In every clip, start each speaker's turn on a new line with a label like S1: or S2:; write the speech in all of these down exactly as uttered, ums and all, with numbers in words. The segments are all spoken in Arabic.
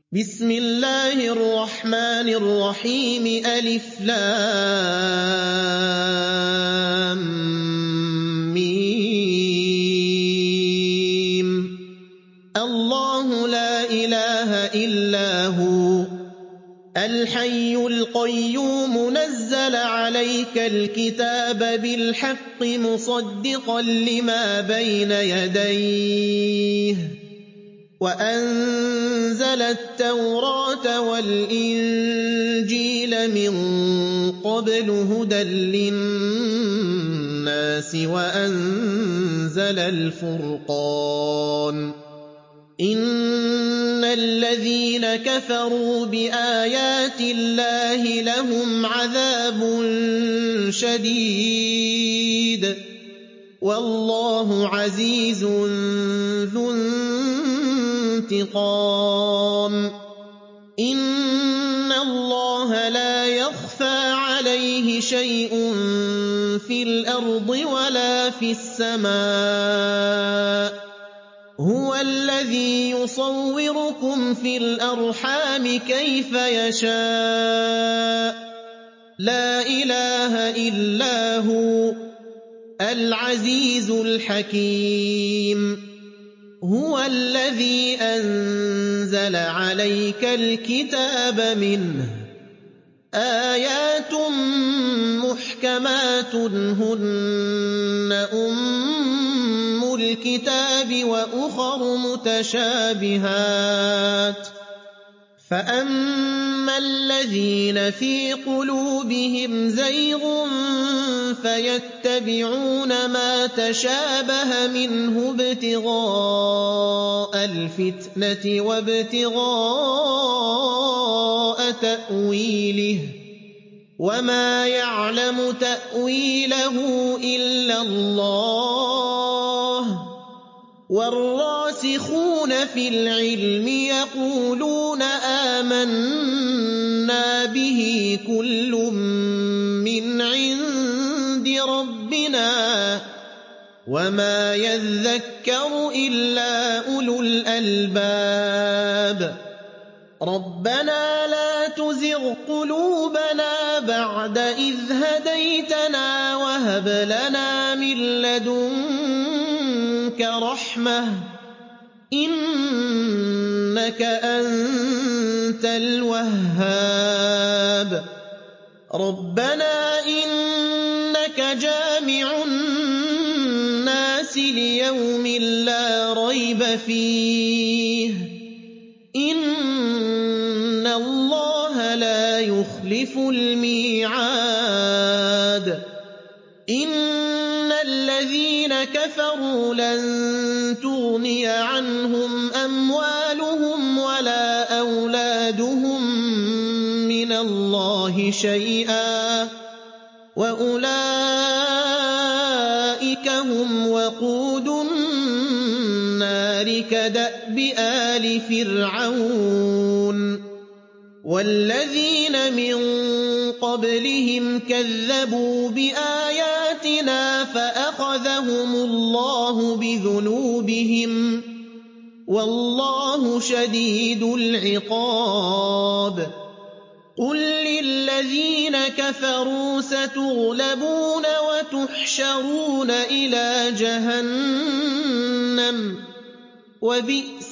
S1: بسم الله الرحمن الرحيم ألف لام ميم الله لا إله إلا هو الحي القيوم نزل عليك الكتاب بالحق مصدقا لما بين يديه وأنزل التوراة والإنجيل من قبل هدى للناس وأنزل الفرقان إن الذين كفروا بآيات الله لهم عذاب شديد والله عزيز ذو انتقام إن الله لا يخفى عليه شيء في الأرض ولا في السماء هو الذي يصوركم في الأرحام كيف يشاء لا إله إلا هو العزيز الحكيم هو الذي أنزل عليك الكتاب منه آيات محكمات هن أم الكتاب وأخر متشابهات فأما الذين في قلوبهم زيغ فيتبعون ما تشابه منه ابتغاء الفتنة وابتغاء تأويله وما يعلم تأويله إلا الله والراسخون في العلم يقولون آمنا به كل من عند ربنا وما يذكر إلا أولو الألباب ربنا لا تزغ قلوبنا بعد إذ هديتنا وهب لنا من لدنك رحمة إنك أنت الوهاب ربنا إنك جامع الناس ليوم لا ريب فيه إن الله لا يخلف الميعاد إن الذين كفروا لن تغني عنهم أموالهم ولا أولادهم من الله شيئا وأولئك هم وقود النار كدأب آل فرعون والذين من قبلهم كذبوا بآياتنا فأخذهم الله بذنوبهم والله شديد العقاب قل للذين كفروا ستغلبون وتحشرون إلى جهنم وبئس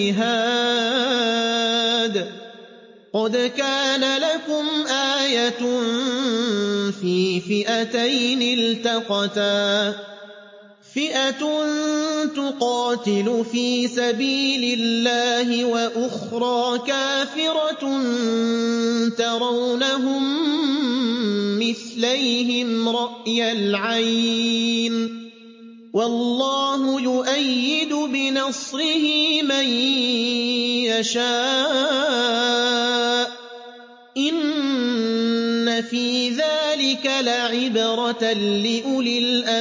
S1: المهاد قد كان لكم آية في فئتين التقتا فئة تقاتل في سبيل الله وأخرى كافرة ترونهم مثليهم رأي العين والله يؤيد بنصره من يشاء إن في ذلك لعبرة لأولي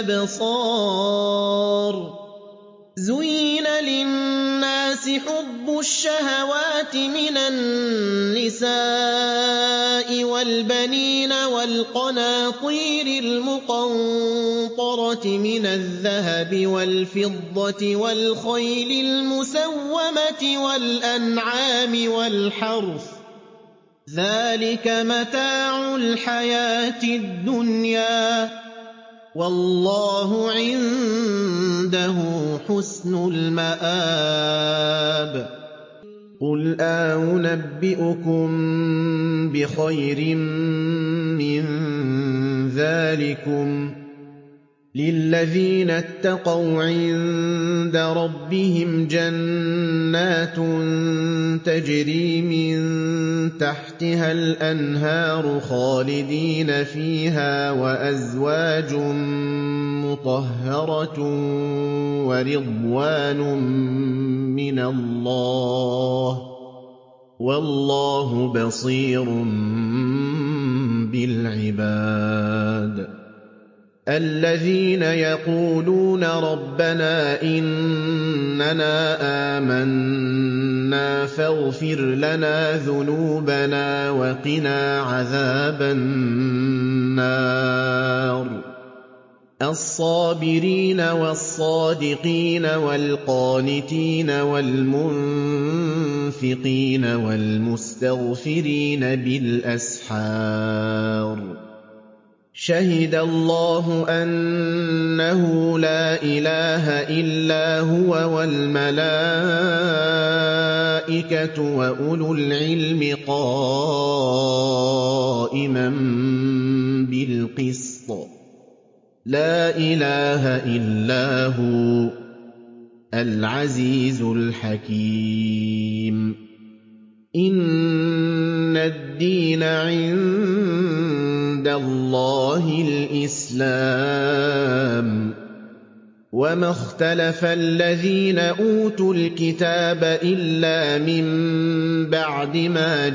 S1: الأبصار زين للناس حب الشهوات من النساء وَالْبَنِينَ وَالْقَنَاطِيرِ الْمُقَنطَرَةِ مِنَ الذَّهَبِ وَالْفِضَّةِ وَالْخَيْلِ الْمُسَوَّمَةِ وَالْأَنْعَامِ وَالْحَرْثِ ۗ ذَلِكَ مَتَاعُ الْحَيَاةِ الدُّنْيَا ۖ وَاللَّهُ عِندَهُ حُسْنُ الْمَآبِ. قُلْ أَنُنَبِّئُكُم بِخَيْرٍ مِّن ذَٰلِكُمْ ۗ لِلَّذِينَ اتَّقَوْا عِندَ رَبِّهِمْ جَنَّاتٌ تَجْرِي مِن تَحْتِهَا الْأَنْهَارُ خَالِدِينَ فِيهَا وَأَزْوَاجٌ مُّطَهَّرَةٌ وَرِضْوَانٌ مِّنَ اللَّهِ ۗ وَاللَّهُ بَصِيرٌ بِالْعِبَادِ. الَّذِينَ يَقُولُونَ رَبَّنَا إِنَّنَا آمَنَّا فَاغْفِرْ لَنَا ذُنُوبَنَا وَقِنَا عَذَابَ النَّارِ. الصَّابِرِينَ وَالصَّادِقِينَ وَالْقَانِتِينَ وَالْمُنفِقِينَ وَالْمُسْتَغْفِرِينَ بِالْأَسْحَارِ. شَهِدَ اللَّهُ أَنَّهُ لَا إِلَٰهَ إِلَّا هُوَ وَالْمَلَائِكَةُ وَأُولُو الْعِلْمِ قَائِمًا بِالْقِسْطِ ۚ لَا إِلَٰهَ إِلَّا هُوَ الْعَزِيزُ الْحَكِيمُ. إِنَّ الدِّينَ عِندَ اللَّهِ الْإِسْلَامُ ۗ وَمَا اخْتَلَفَ الَّذِينَ أُوتُوا الْكِتَابَ إِلَّا مِن بَعْدِ مَا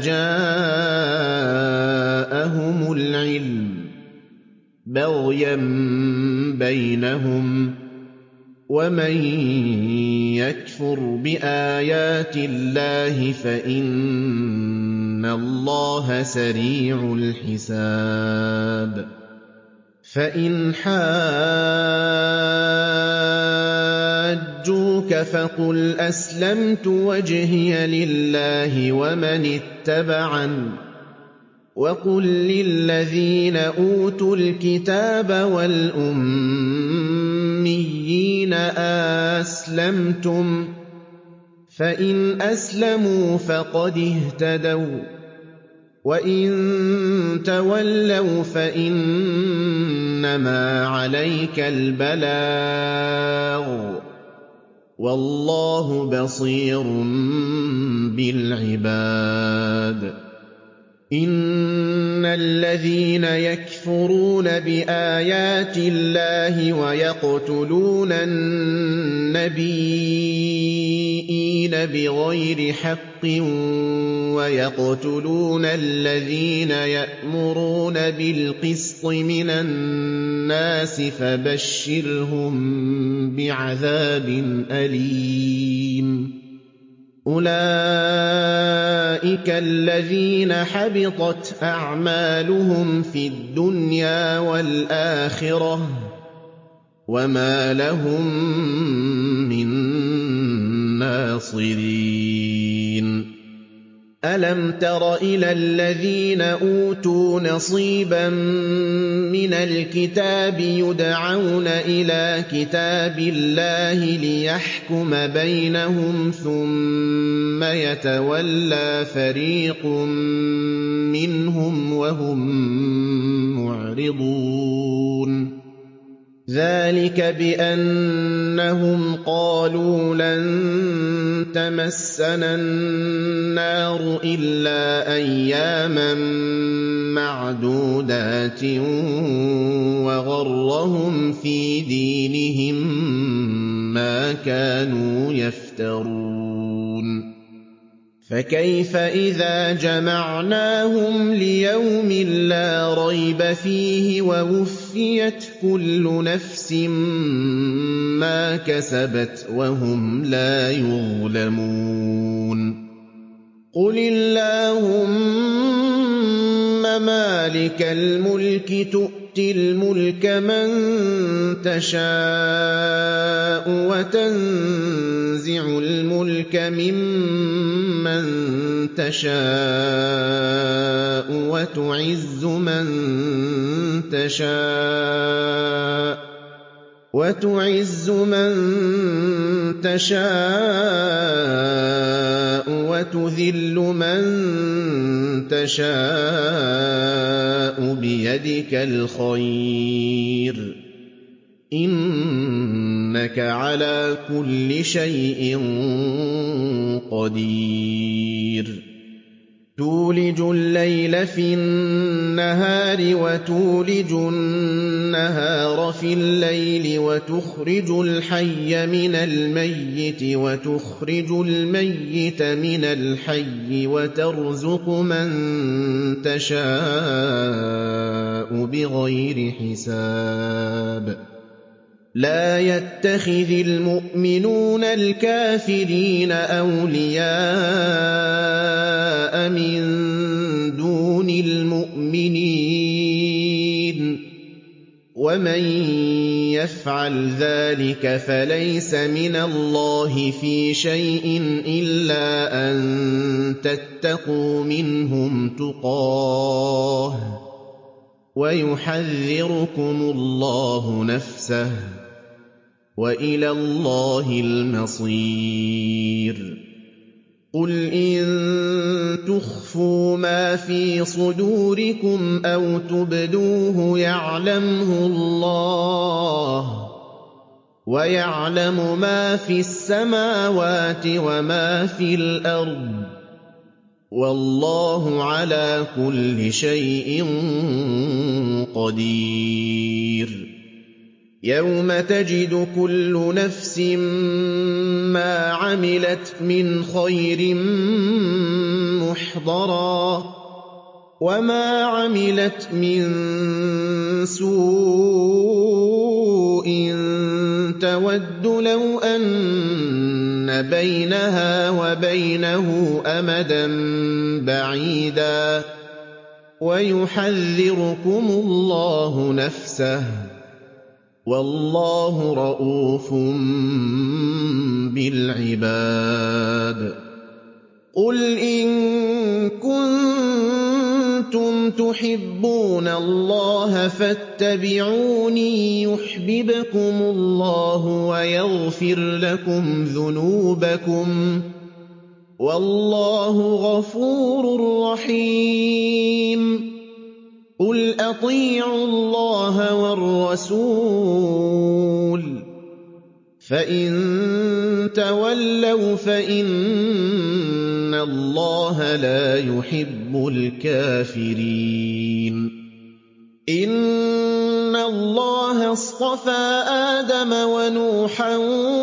S1: جَاءَهُمُ الْعِلْمُ بَغْيًا بَيْنَهُمْ ۗ وَمَن يَكْفُرْ بِآيَاتِ اللَّهِ فَإِنَّ اللَّهَ سَرِيعُ الْحِسَابِ. فَإِنْ حَاجُّوكَ فَقُلْ أَسْلَمْتُ وَجْهِيَ لِلَّهِ وَمَنِ اتَّبَعَنِ ۗ وَقُل لِّلَّذِينَ أُوتُوا الْكِتَابَ وَالْأُمِّيِّينَ أَأَسْلَمْتُمْ ۚ فَإِنْ أَسْلَمُوا فَقَدِ اهْتَدَوا ۖ وَّإِن تَوَلَّوْا فَإِنَّمَا عَلَيْكَ الْبَلَاغُ ۗ وَاللَّهُ بَصِيرٌ بِالْعِبَادِ. إِنَّ الَّذِينَ يَكْفُرُونَ بِآيَاتِ اللَّهِ وَيَقْتُلُونَ النَّبِيِّينَ بِغَيْرِ حَقٍّ وَيَقْتُلُونَ الَّذِينَ يَأْمُرُونَ بِالْقِسْطِ مِنَ النَّاسِ فَبَشِّرْهُم بِعَذَابٍ أَلِيمٍ. أُولَٰئِكَ الَّذِينَ حَبِطَتْ أَعْمَالُهُمْ فِي الدُّنْيَا وَالْآخِرَةِ ۖ وَمَا لَهُم مِّن نَّاصِرِينَ. أَلَمْ تَرَ إِلَى الَّذِينَ أُوتُوا نَصِيبًا مِّنَ الْكِتَابِ يُدْعَوْنَ إِلَىٰ كِتَابِ اللَّهِ لِيَحْكُمَ بَيْنَهُمْ ثُمَّ يَتَوَلَّىٰ فَرِيقٌ مِّنْهُمْ وَهُم مُّعْرِضُونَ. ذَٰلِكَ بِأَنَّهُمْ قَالُوا لَن تَمَسَّنَا النَّارُ إِلَّا أَيَّامًا مَّعْدُودَاتٍ وَغَرَّهُمْ فِي دِينِهِم مَّا كَانُوا يَفْتَرُونَ. فَكَيْفَ إِذَا جَمَعْنَاهُمْ لِيَوْمٍ لَّا رَيْبَ فِيهِ وَوُفِّيَتْ كُلُّ نَفْسٍ مَّا كَسَبَتْ وَهُمْ لَا يُظْلَمُونَ. قُلِ اللَّهُمَّ مَالِكَ الْمُلْكِ تُؤْتِي الْمُلْكَ مَن تَشَاءُ وَتَنزِعُ الْمُلْكَ مِمَّن تَشَاءُ وَتُعِزُّ مَن تَشَاءُ وَتُعِزُّ مَن تَشَاءُ وَتُذِلُّ مَن تَشَاءُ بِيَدِكَ الْخَيْرُ ۖ إِنَّكَ عَلَىٰ كُلِّ شَيْءٍ قَدِيرٌ تُولِجُ اللَّيْلَ فِي النَّهَارِ وَتُولِجُ النَّهَارَ فِي اللَّيْلِ وَتُخْرِجُ الْحَيَّ مِنَ الْمَيِّتِ وَتُخْرِجُ الْمَيِّتَ مِنَ الْحَيِّ وَتَرْزُقُ مَن تَشَاءُ بِغَيْرِ حِسَابٍ لَا يَتَّخِذِ الْمُؤْمِنُونَ الْكَافِرِينَ أَوْلِيَاءَ مِن دُونِ الْمُؤْمِنِينَ ۖ وَمَن يَفْعَلْ ذَٰلِكَ فَلَيْسَ مِنَ اللَّهِ فِي شَيْءٍ إِلَّا أَن تَتَّقُوا مِنْهُمْ تُقَاةً ۗ وَيُحَذِّرُكُمُ اللَّهُ نَفْسَهُ ۗ وَإِلَى اللَّهِ الْمَصِيرُ قُلْ إِن تُخْفُوا مَا فِي صُدُورِكُمْ أَوْ تُبْدُوهُ يَعْلَمْهُ اللَّهُ ۗ وَيَعْلَمُ مَا فِي السَّمَاوَاتِ وَمَا في الْأَرْضِ ۗ وَاللَّهُ عَلَىٰ كُلِّ شَيْءٍ قَدِيرٌ يَوْمَ تَجِدُ كُلُّ نَفْسٍ مَّا عَمِلَتْ مِنْ خَيْرٍ مُّحْضَرًا وَمَا عَمِلَتْ مِن سُوءٍ تَوَدُّ لَوْ أَنَّ بَيْنَهَا وَبَيْنَهُ أَمَدًا بَعِيدًا ۗ وَيُحَذِّرُكُمُ اللَّهُ نَفْسَهُ ۗ وَاللَّهُ رَءُوفٌ بِالْعِبَادِ قُلْ إِن كُنتُمْ تُحِبُّونَ اللَّهَ فَاتَّبِعُونِي يُحْبِبْكُمُ اللَّهُ وَيَغْفِرْ لَكُمْ ذُنُوبَكُمْ ۗ وَاللَّهُ غَفُورٌ رَّحِيمٌ قُلْ أَطِيعُوا اللَّهَ وَالرَّسُولَ ۖ فَإِن تَوَلَّوْا فَإِنَّ اللَّهَ لَا يُحِبُّ الْكَافِرِينَ إِنَّ اللَّهَ اصْطَفَىٰ آدَمَ وَنُوحًا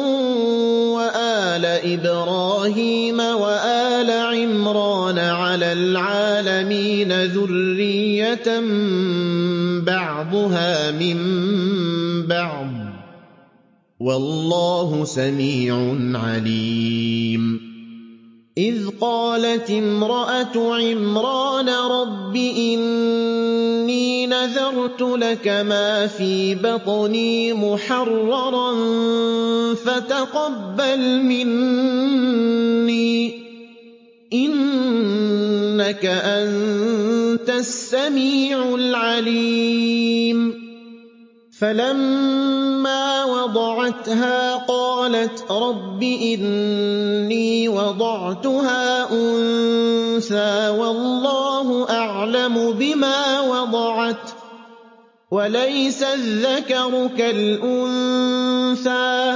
S1: وَآلَ إِبْرَاهِيمَ وَآلَ عِمْرَانَ عَلَى الْعَالَمِينَ ذُرِّيَّةً بَعْضُهَا مِن بَعْضٍ ۖ وَاللَّهُ سَمِيعٌ عَلِيمٌ إِذْ قَالَتِ امْرَأَتُ عِمْرَانَ رَبِّ إِنِّي نَذَرْتُ لَكَ مَا فِي بَطْنِي مُحَرَّرًا فَتَقَبَّلْ مِنِّي ۖ إِنَّكَ أَنتَ السَّمِيعُ الْعَلِيمُ فَلَمَّا وَضَعَتْهَا قَالَتْ رَبِّ إِنِّي وَضَعْتُهَا أُنثَىٰ وَاللَّهُ أَعْلَمُ بِمَا وَضَعَتْ وَلَيْسَ الذَّكَرُ كَالْأُنثَىٰ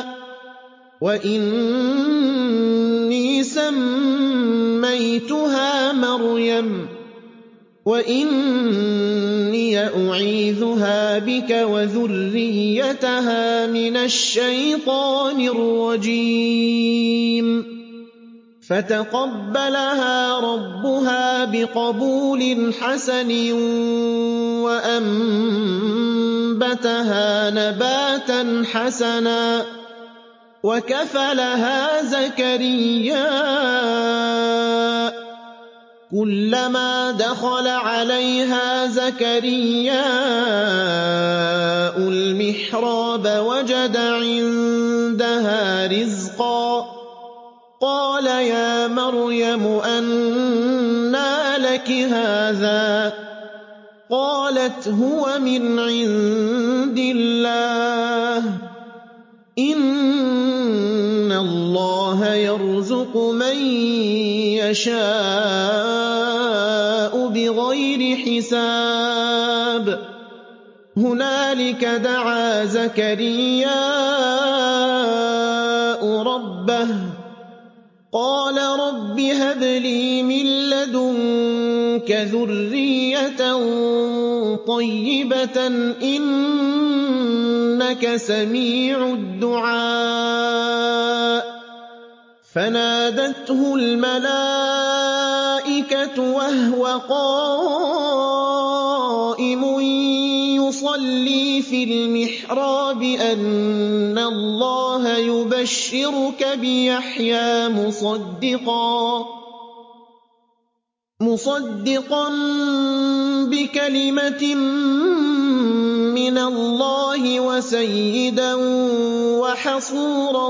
S1: وَإِنِّي سَمَّيْتُهَا مَرْيَمَ وَإِنِّي أُعِيذُهَا بِكَ وَذُرِّيَّتَهَا مِنَ الشَّيْطَانِ الرَّجِيمِ فَتَقَبَّلَهَا رَبُّهَا بِقَبُولٍ حَسَنٍ وَأَنبَتَهَا نَبَاتًا حَسَنًا وَكَفَلَهَا زَكَرِيَّا كُلَّمَا دَخَلَ عَلَيْهَا زَكَرِيَّاءُ الْمِحْرَابَ وَجَدَ عِندَهَا رِزْقًا قَالَ يَا مَرْيَمُ أَنَّىٰ لَكِ هَٰذَا ۖ قَالَتْ هُوَ مِنْ عِندِ اللَّهِ ۖ إِنَّ اللَّهَ يَرْزُقُ مَن يَشَاءُ بِغَيْرِ حِسَابٍ هُنَالِكَ دَعَا زَكَرِيَّاءُ رَبَّهُ قَالَ رَبِّ هَبْ لِي مِن لَّدُنكَ ذُرِّيَّةً طَيِّبَةً ۖ إِنَّكَ سَمِيعُ الدُّعَاءِ فَنَادَتْهُ الْمَلَائِكَةُ وَهُوَ قَائِمٌ يُصَلِّي فِي الْمِحْرَابِ أَنَّ اللَّهَ يُبَشِّرُكَ بِيَحْيَىٰ مُصَدِّقًا مُصَدِّقًا بِكَلِمَةٍ مِّنَ اللَّهِ وَسَيِّدًا وَحَصُورًا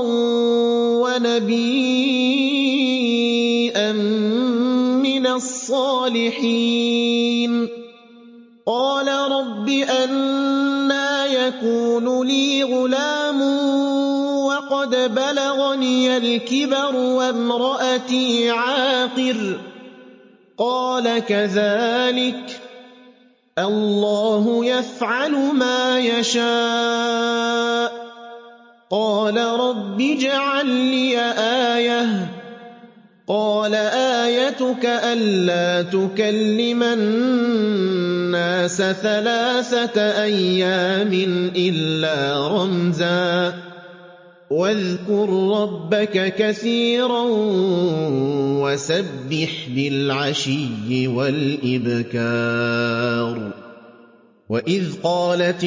S1: وَنَبِيًّا مِّنَ الصَّالِحِينَ قَالَ رَبِّ أَنَّىٰ يَكُونُ لِي غُلَامٌ وَقَدْ بَلَغَنِيَ الْكِبَرُ وَامْرَأَتِي عَاقِرٌ ۖ قَالَ كَذَٰلِكَ اللَّهُ يَفْعَلُ مَا يَشَاءُ ۖ قَالَ رَبِّ اجْعَل لِّي آيَةً ۖ قَالَ آيَتُكَ أَلَّا تُكَلِّمَ النَّاسَ ثَلَاثَةَ أَيَّامٍ إِلَّا رَمْزًا ۗ وَاذْكُر رَّبَّكَ كَثِيرًا وَسَبِّحْ بِالْعَشِيِّ وَالْإِبْكَارِ وَإِذْ قَالَتِ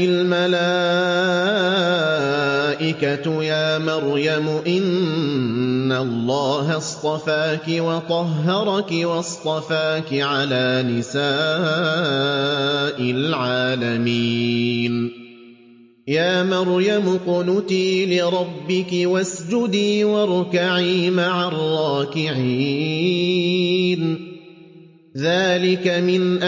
S1: الْمَلَائِكَةُ يَا مَرْيَمُ إِنَّ اللَّهَ اصْطَفَاكِ وَطَهَّرَكِ وَاصْطَفَاكِ عَلَىٰ نِسَاءِ الْعَالَمِينَ يَا مَرْيَمُ اقْنُتِي لِرَبِّكِ وَاسْجُدِي وَارْكَعِي مَعَ الرَّاكِعِينَ ذَٰلِكَ مِنْ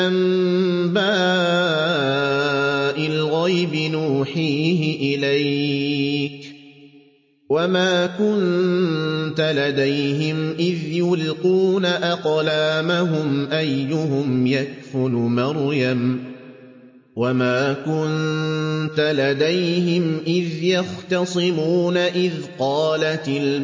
S1: أَنبَاءِ الْغَيْبِ نُوحِيهِ إِلَيْكَ ۖ وَمَا كُنتَ لَدَيْهِمْ إِذْ يُلْقُونَ أَقْلَامَهُمْ أَيُّهُمْ يَكْفُلُ مَرْيَمَ ۖ وَمَا كُنتَ لَدَيْهِمْ إِذْ يَخْتَصِمُونَ إِذْ قَالَتِ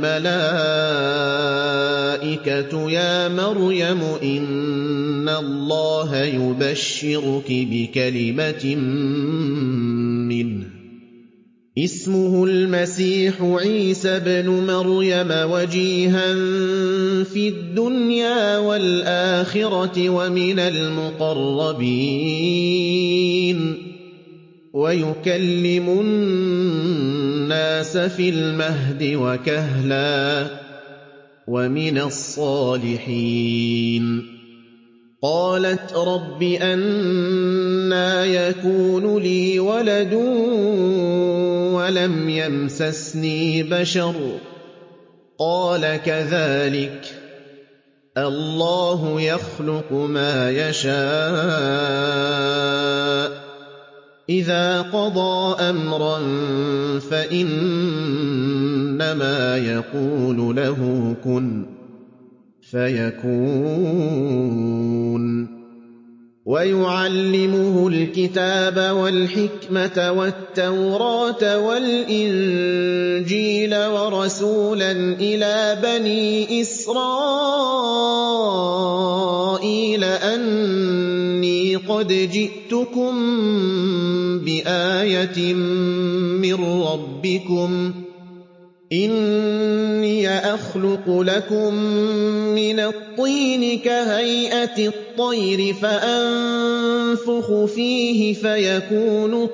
S1: الْمَلَائِكَةُ يَا مَرْيَمُ إِنَّ اللَّهَ يُبَشِّرُكِ بِكَلِمَةٍ مِّنْهُ اسْمُهُ الْمَسِيحُ عِيسَى ابْنُ مَرْيَمَ وَجِيهًا فِي الدُّنْيَا وَالْآخِرَةِ وَمِنَ الْمُقَرَّبِينَ وَيُكَلِّمُ النَّاسَ فِي الْمَهْدِ وَكَهْلًا وَمِنَ الصَّالِحِينَ قَالَتْ رَبِّ أَنَّىٰ يَكُونُ لِي وَلَدٌ وَلَمْ يَمْسَسْنِي بَشَرٌ ۖ قَالَ كَذَٰلِكَ اللَّهُ يَخْلُقُ مَا يَشَاءُ ۚ إِذَا قَضَىٰ أَمْرًا فَإِنَّمَا يَقُولُ لَهُ كُن فَيَكُونُ وَيُعَلِّمُهُ الْكِتَابَ وَالْحِكْمَةَ وَالتَّوْرَاةَ وَالْإِنجِيلَ وَرَسُولًا إِلَىٰ بَنِي إِسْرَائِيلَ أَنِّي قَدْ جِئْتُكُم بِآيَةٍ مِّن رَّبِّكُمْ ۖ إِنِّي أَخْلُقُ لَكُم مِّنَ الطِّينِ كَهَيْئَةِ الطَّيْرِ فَأَنفُخُ فِيهِ فَيَكُونُ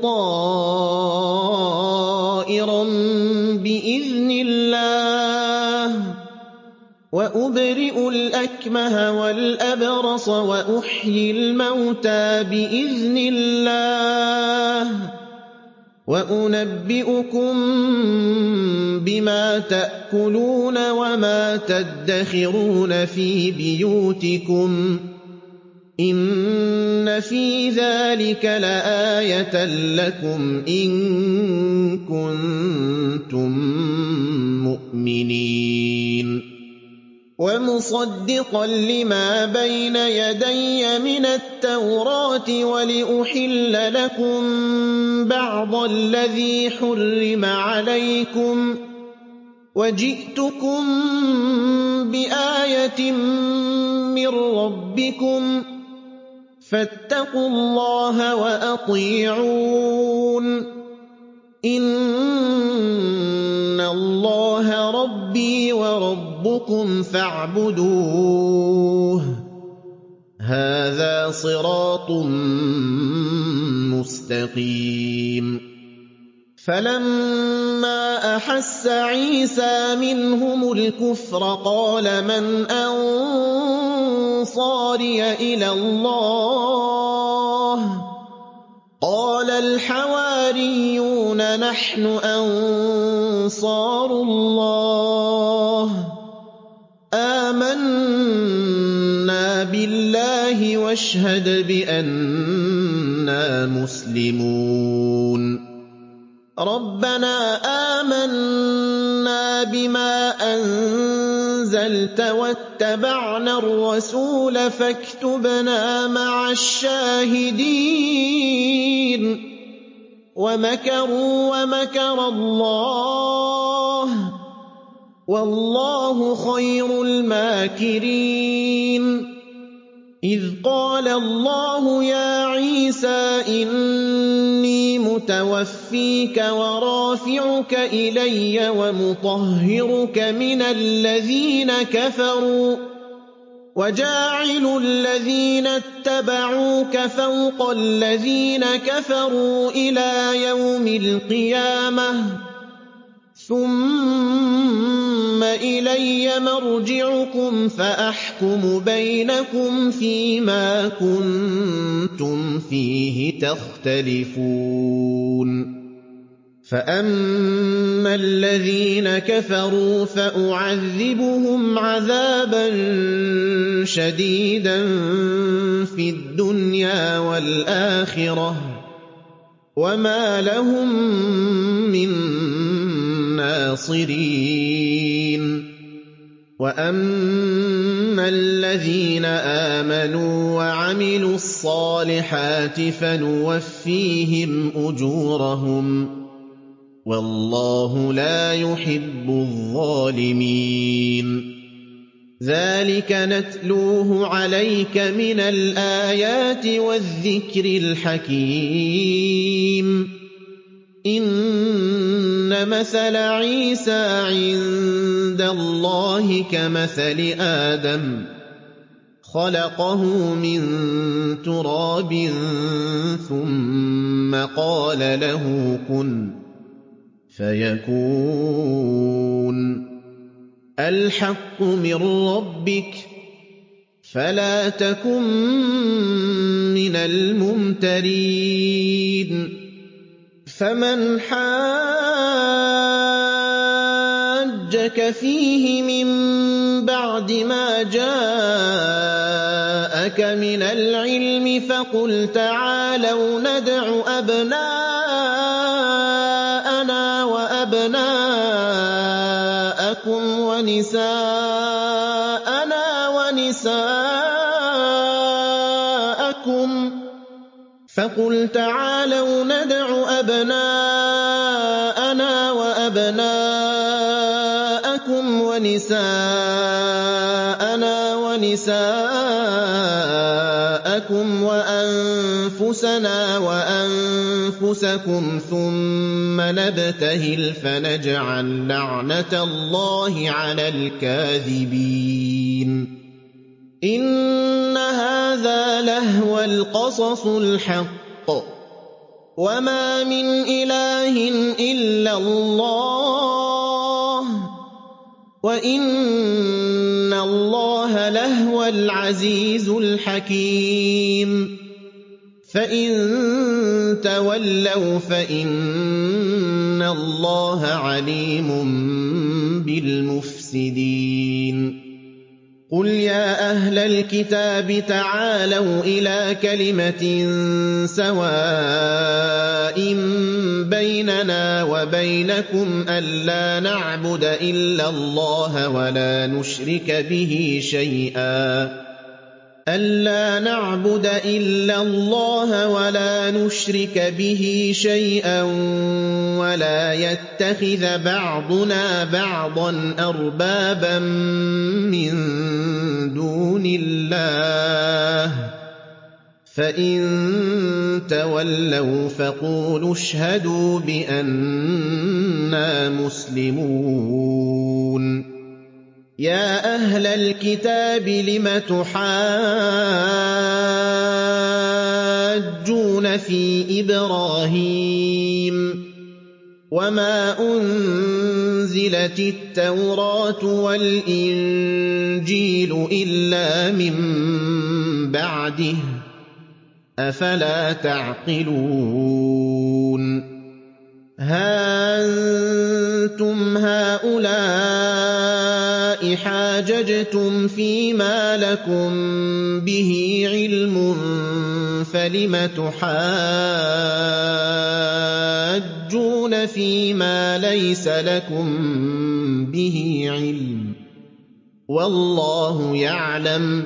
S1: طَائِرًا بِإِذْنِ اللَّهِ ۖ وَأُبْرِئُ الْأَكْمَهَ وَالْأَبْرَصَ وَأُحْيِي الْمَوْتَىٰ بِإِذْنِ اللَّهِ وَأُنَبِّئُكُم بِمَا تَأْكُلُونَ وَمَا تَدَّخِرُونَ فِي بِيُوتِكُمْ ۚ إِنَّ فِي ذَٰلِكَ لَآيَةً لَّكُمْ إِن كُنتُم مُّؤْمِنِينَ وَمُصَدِّقًا لِّمَا بَيْنَ يَدَيَّ مِنَ التَّوْرَاةِ وَلِأُحِلَّ لَكُم بَعْضَ الَّذِي حُرِّمَ عَلَيْكُمْ ۚ وَجِئْتُكُم بِآيَةٍ مِّن رَّبِّكُمْ ۖ فَاتَّقُوا اللَّهَ وَأَطِيعُونِ ۚ إِنَّ اللَّهَ رَبِّي وَرَبُّكُمْ فَاعْبُدُوهُ ۚ هَٰذَا صِرَاطٌ مُّسْتَقِيمٌ فَلَمَّا أَحَسَّ عِيسَىٰ مِنْهُمُ الْكُفْرَ قَالَ مَنْ أَنصَارِيَ إِلَى اللَّهِ ۖ قَالَ الْحَوَارِيُّونَ نَحْنُ أَنصَارُ اللَّهِ ۖ آمَنَّا بِاللَّهِ واشْهَدْ بِأَنَّا مُسْلِمُونَ رَبَّنَا آمَنَّا بِمَا أَنزَلْتَ وَاتَّبَعْنَا الرَّسُولَ فَاكْتُبْنَا مَعَ الشَّاهِدِينَ وَمَكَرُوا وَمَكَرَ اللَّهُ ۖ وَاللَّهُ خَيْرُ الْمَاكِرِينَ إِذْ قَالَ اللَّهُ يَا عِيسَىٰ إِنِّي مُتَوَفِّيكَ وَرَافِعُكَ إِلَيَّ وَمُطَهِّرُكَ مِنَ الَّذِينَ كَفَرُوا وَجَاعِلُ الَّذِينَ اتَّبَعُوكَ فَوْقَ الَّذِينَ كَفَرُوا إِلَىٰ يَوْمِ الْقِيَامَةِ ۖ ثُمَّ إِلَيَّ مَرْجِعُكُمْ فَأَحْكُمُ بَيْنَكُمْ فِيمَا كُنتُمْ فِيهِ تَخْتَلِفُونَ فَأَمَّا الَّذِينَ كَفَرُوا فَأُعَذِّبُهُمْ عَذَابًا شَدِيدًا فِي الدُّنْيَا وَالْآخِرَةِ وَمَا لَهُم مِّن نَّاصِرِينَ وَأَمَّا الَّذِينَ آمَنُوا وَعَمِلُوا الصَّالِحَاتِ فَنُوَفِّيهِمْ أُجُورَهُمْ ۗ وَاللَّهُ لَا يُحِبُّ الظَّالِمِينَ ذَٰلِكَ نَتْلُوهُ عَلَيْكَ مِنَ الْآيَاتِ وَالذِّكْرِ الْحَكِيمِ إِنَّ مَثَلَ عِيسَىٰ عِندَ اللَّهِ كَمَثَلِ آدَمَ خَلَقَهُ مِن تُرَابٍ ثُمَّ قَالَ لَهُ كُن فَيَكُونُ الْحَقُّ مِن رَّبِّكَ فَلَا تَكُن مِّنَ الْمُمْتَرِينَ فَمَنْ حَاجَّكَ فِيهِ مِن بَعْدِ مَا جَاءَكَ مِنَ الْعِلْمِ فَقُلْ تَعَالَوْا نَدْعُ أَبْنَاءَنَا وَأَبْنَاءَكُمْ وَنِسَاءَنَا وَنِسَاءَكُمْ فَقُلْ تَعَالَوْا نَدْعُ أَبْنَاءَنَا وَأَبْنَاءَكُمْ وَنِسَاءَنَا وَنِسَاءَكُمْ وَأَنفُسَنَا وَأَنفُسَكُمْ ثُمَّ نَبْتَهِلْ فَنَجْعَل لَّعْنَتَ اللَّهِ عَلَى الْكَاذِبِينَ إِنَّ هَٰذَا لَهُوَ الْقَصَصُ الْحَقُّ ۚ وَمَا مِنْ إِلَٰهٍ إِلَّا اللَّهُ ۚ وَإِنَّ اللَّهَ لَهُوَ الْعَزِيزُ الْحَكِيمُ فَإِن تَوَلَّوْا فَإِنَّ اللَّهَ عَلِيمٌ بِالْمُفْسِدِينَ قُلْ يَا أَهْلَ الْكِتَابِ تَعَالَوْا إِلَىٰ كَلِمَةٍ سَوَاءٍ بَيْنَنَا وَبَيْنَكُمْ أَلَّا نَعْبُدَ إِلَّا اللَّهَ وَلَا نُشْرِكَ بِهِ شَيْئًا أَلَّا نَعْبُدَ إِلَّا اللَّهَ وَلَا نُشْرِكَ بِهِ شَيْئًا وَلَا يَتَّخِذَ بَعْضُنَا بَعْضًا أَرْبَابًا مِّن دُونِ اللَّهِ فَإِن تَوَلَّوْا فَقُولُوا اشْهَدُوا بِأَنَّا مُسْلِمُونَ يَا أَهْلَ الْكِتَابِ لِمَ تُحَاجُّونَ فِي إِبْرَاهِيمَ وَمَا أُنزِلَتِ التَّوْرَاةُ وَالْإِنجِيلُ إِلَّا مِن بَعْدِهِ ۚ أَفَلَا تَعْقِلُونَ هَا أَنتُمْ هَٰؤُلَاءِ حَاجَجْتُمْ فِيمَا لَكُم بِهِ عِلْمٌ فَلِمَ تُحَاجُّونَ فِيمَا لَيْسَ لَكُم بِهِ عِلْمٌ ۚ وَاللَّهُ يَعْلَمُ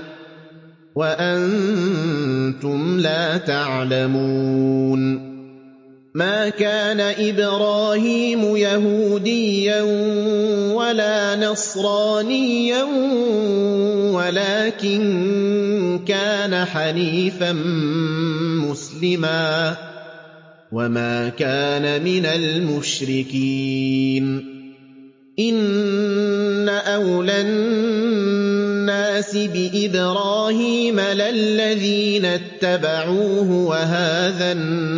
S1: وَأَنتُمْ لَا تَعْلَمُونَ مَا كَانَ إِبْرَاهِيمُ يَهُودِيًّا وَلَا نَصْرَانِيًّا وَلَٰكِن كَانَ حَنِيفًا مُّسْلِمًا وَمَا كَانَ مِنَ الْمُشْرِكِينَ إِنَّ أَوْلَى النَّاسِ بِإِبْرَاهِيمَ لَلَّذِينَ اتَّبَعُوهُ وَهَٰذَا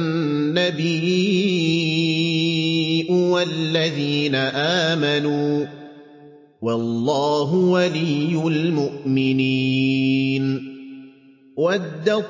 S1: النَّبِيُّ وَالَّذِينَ آمَنُوا ۗ وَاللَّهُ وَلِيُّ الْمُؤْمِنِينَ وَدَّت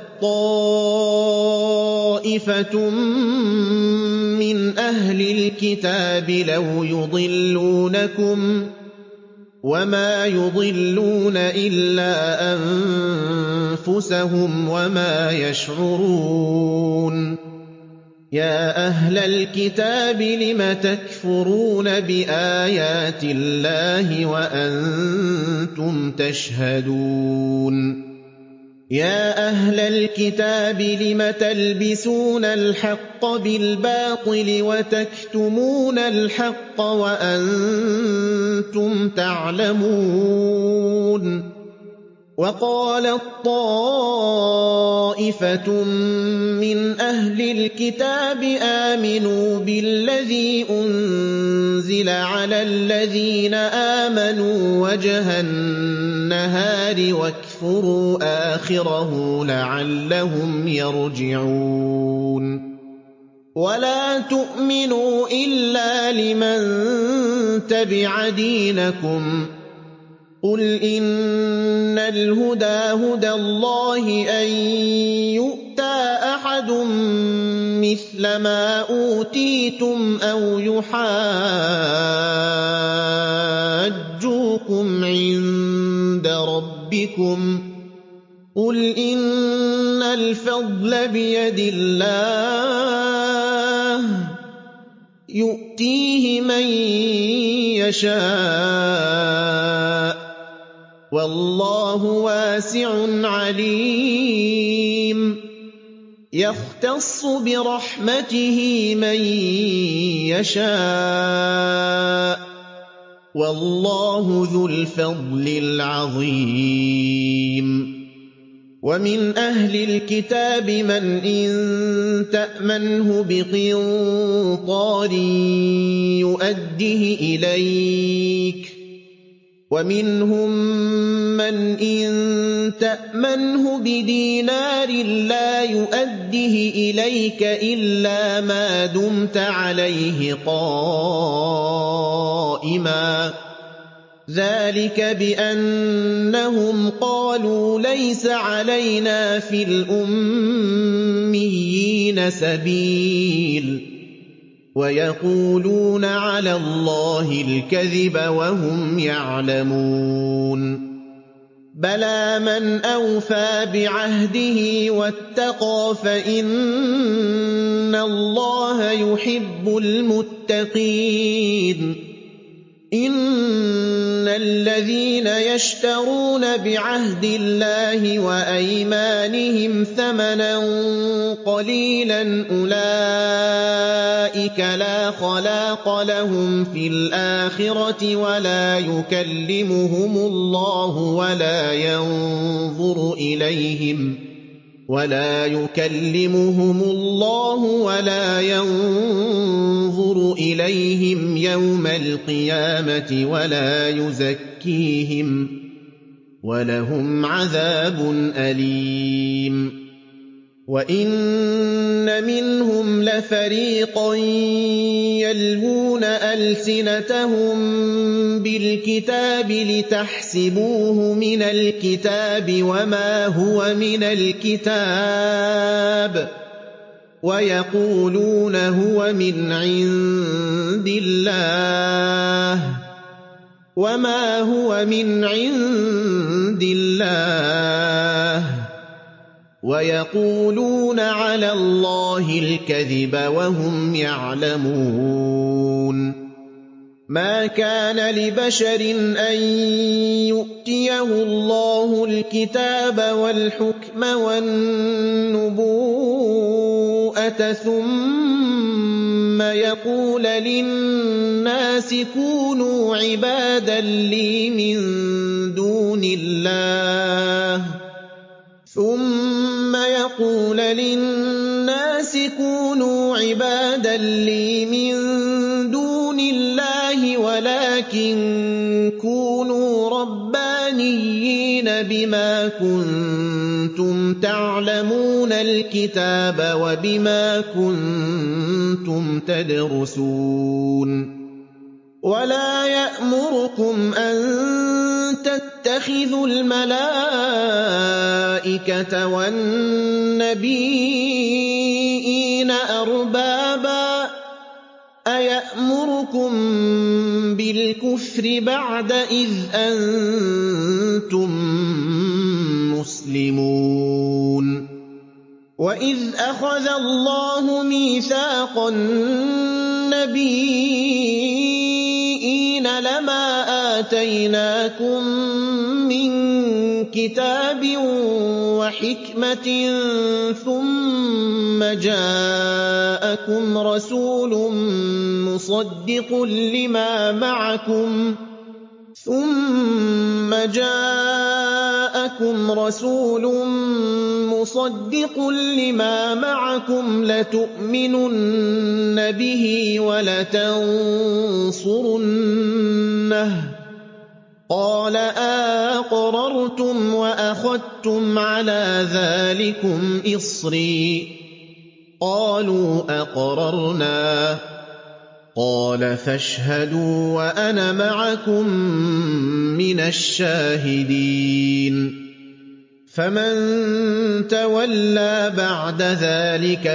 S1: طَّائِفَةٌ مِّنْ أَهْلِ الْكِتَابِ لَوْ يُضِلُّونَكُمْ وَمَا يُضِلُّونَ إِلَّا أَنفُسَهُمْ وَمَا يَشْعُرُونَ يَا أَهْلَ الْكِتَابِ لِمَ تَكْفُرُونَ بِآيَاتِ اللَّهِ وَأَنتُمْ تَشْهَدُونَ يَا أَهْلَ الْكِتَابِ لِمَ تَلْبِسُونَ الْحَقَّ بِالْبَاطِلِ وَتَكْتُمُونَ الْحَقَّ وَأَنتُمْ تَعْلَمُونَ وَقَالَت طَّائِفَةٌ مِّنْ أَهْلِ الْكِتَابِ آمِنُوا بِالَّذِي أُنزِلَ عَلَى الَّذِينَ آمَنُوا وَجْهَ النَّهَارِ وَاكْفُرُوا آخِرَهُ لَعَلَّهُمْ يَرْجِعُونَ وَلَا تُؤْمِنُوا إِلَّا لِمَن تَبِعَ دِينَكُمْ ۚ قُلْ إِنَّ الْهُدَىٰ هُدَى اللَّهِ أَن يُؤْتَىٰ أَحَدٌ مِّثْلَ مَا أُوتِيتُمْ أَوْ يُحَاجُّوكُمْ عِندَ رَبِّكُمْ ۗ قُلْ إِنَّ الْفَضْلَ بِيَدِ اللَّهِ يُؤْتِيهِ مَن يَشَاءُ ۗ وَاللَّهُ وَاسِعٌ عَلِيمٌ يَخْتَصُّ بِرَحْمَتِهِ مَن يَشَاءُ ۗ وَاللَّهُ ذُو الْفَضْلِ الْعَظِيمِ وَمِنْ أَهْلِ الْكِتَابِ مَنْ إِن تَأْمَنْهُ بِقِنطَارٍ يُؤَدِّهِ إِلَيْكَ ۖ وَمِنْهُم مَّنْ إِن تَأْمَنْهُ بِدِينَارٍ لَّا يُؤَدِّهِ إِلَيْكَ إِلَّا مَا دُمْتَ عَلَيْهِ قَائِمًا ۗ ذلك بأنهم قالوا ليس علينا في الأميين سبيل ويقولون على الله الكذب وهم يعلمون بلى من أوفى بعهده واتقى فإن الله يحب المتقين إن الذين يشترون بعهد الله وأيمانهم ثمنا قليلا أولئك لا خلاق لهم في الآخرة ولا يكلمهم الله ولا ينظر إليهم ولا يكلمهم الله ولا ينظر إليهم يوم القيامة ولا يزكيهم ولهم عذاب أليم وإن منهم لفريقا يلوون ألسنتهم بالكتاب لتحسبوه من الكتاب وما هو من الكتاب ويقولون هو من عند الله وما هو من عند الله ويقولون على الله الكذب وهم يعلمون ما كان لبشر أن يؤتيه الله الكتاب والحكم والنبوءة ثم يقول للناس كونوا عبادا لي من دون الله ثم يقول للناس كونوا عبادا لي من دون الله ولكن كونوا ربانيين بما كنتم تعلمون الكتاب وبما كنتم تدرسون ولا يأمركم أن تتخذوا الملائكة والنبيين أربابا أيأمركم بالكفر بعد إذ أنتم مسلمون وإذ أخذ الله ميثاق النبيين لما آتيناكم من كتاب وحكمة ثم جاءكم رسول مصدق لما معكم ثم جاءكم رسول مصدق لما معكم لتؤمنن به ولتنصرنه قال أقررتم وأخذتم على ذلكم إصري قالوا أقررنا قال فاشهدوا وأنا معكم من الشاهدين فمن تولى بعد ذلك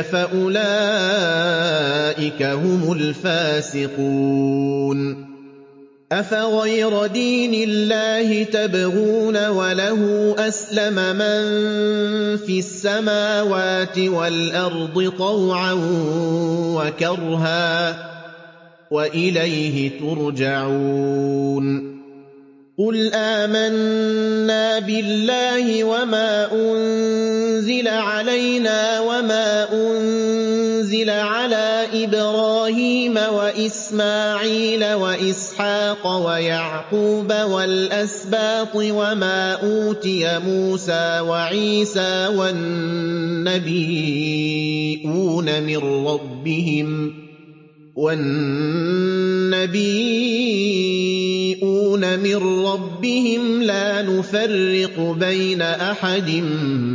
S1: فأولئك هم الفاسقون أفغير دين الله تبغون وله أسلم من في السماوات والأرض طوعا وكرها وإليه ترجعون قل آمنا بالله وما أنزل علينا وما أنزل على إبراهيم وإسماعيل وإسحاق ويعقوب والأسباط وما أوتي موسى وعيسى والنبيون من ربهم والنبيون من ربهم لا نفرق بين أحد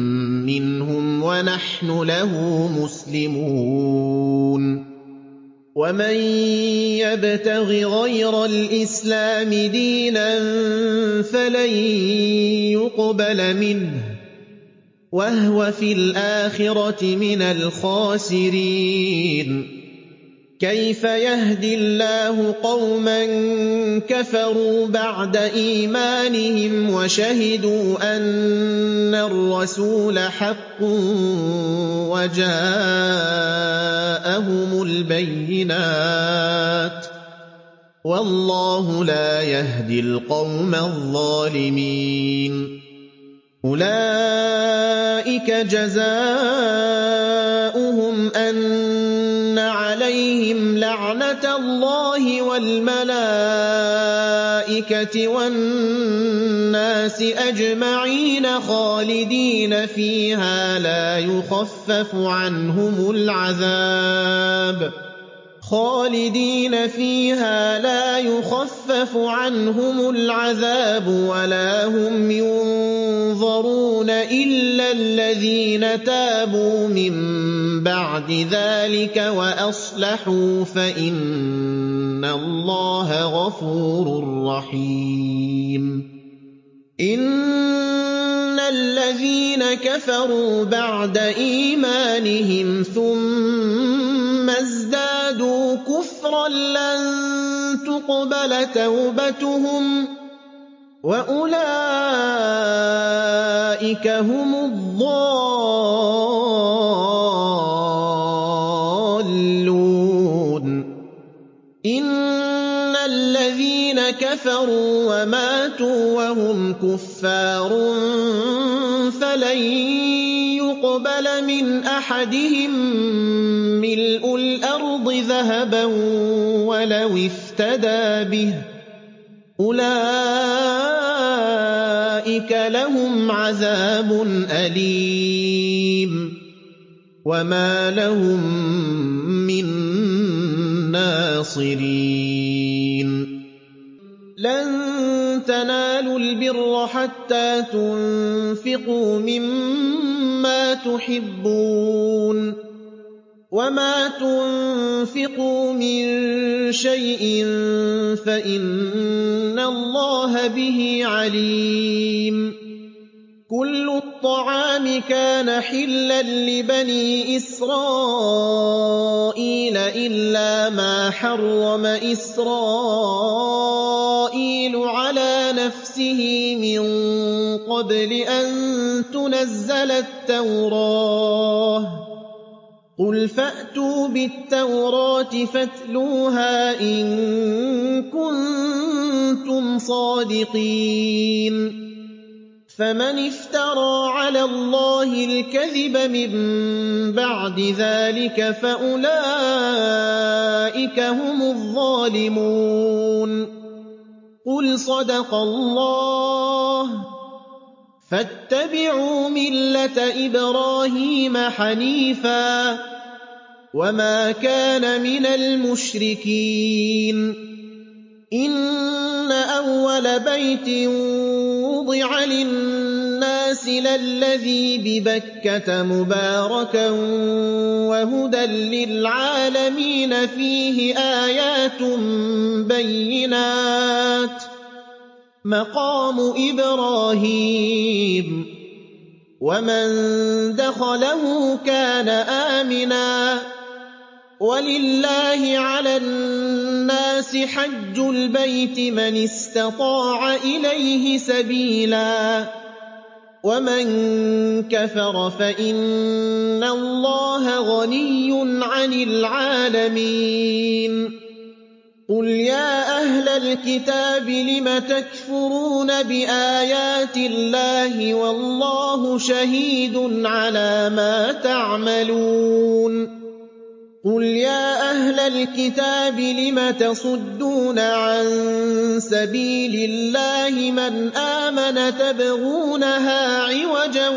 S1: منهم ونحن له مسلمون وَمَن يَبْتَغِ غَيْرَ الْإِسْلَامِ دِينًا فَلَن يُقْبَلَ مِنْهُ وَهُوَ فِي الْآخِرَةِ مِنَ الْخَاسِرِينَ كَيْفَ يَهْدِي اللَّهُ قَوْمًا كَفَرُوا بَعْدَ إِيمَانِهِمْ وَشَهِدُوا أَنَّ الرَّسُولَ حَقٌّ وَجَاءَهُمُ الْبَيِّنَاتُ ۚ وَاللَّهُ لَا يَهْدِي الْقَوْمَ الظَّالِمِينَ أُولَٰئِكَ جَزَاؤُهُمْ أَنَّ عَلَيْهِمْ لَعْنَةَ اللَّهِ وَالْمَلَائِكَةِ وَالنَّاسِ أَجْمَعِينَ خَالِدِينَ فِيهَا لَا يُخَفَّفُ عَنْهُمُ الْعَذَابُ خالدين فيها لا يخفف عنهم العذاب ولا هم ينظرون إلا الذين تابوا من بعد ذلك وأصلحوا فإن الله غفور رحيم إن الذين كفروا بعد إيمانهم ثم ازدادوا كفرا لن تقبل توبتهم وأولئك هم الضالون إن الذين كفروا وماتوا وهم كفار فلن يقبل من أحدهم ملء الأرض ذهبا ولو افتدى به أولئك لهم عذاب أليم وما لهم من ناصرين لن تنالوا البر حتى تنفقوا مما تحبون وما تنفقوا من شيء فإن الله به عليم كل الطعام كان حلا لبني إسرائيل إلا ما حرم إسرائيل على نفسه من قبل أن تنزل التوراة قل فأتوا بالتوراة فاتلوها إن كنتم صادقين فمن افترى على الله الكذب من بعد ذلك فأولئك هم الظالمون قل صدق الله فاتبعوا ملة إبراهيم حنيفا وما كان من المشركين إن أول بيت وضع للناس للذي ببكة مباركا وهدى للعالمين فيه آيات بينات مقام إبراهيم ومن دخله كان آمنا ولله على الناس حج البيت من استطاع إليه سبيلا ومن كفر فإن الله غني عن العالمين قل يا أهل الكتاب لم تكفرون بآيات الله والله شهيد على ما تعملون قل يا أهل الكتاب لم تصدون عن سبيل الله من آمن تبغونها عوجا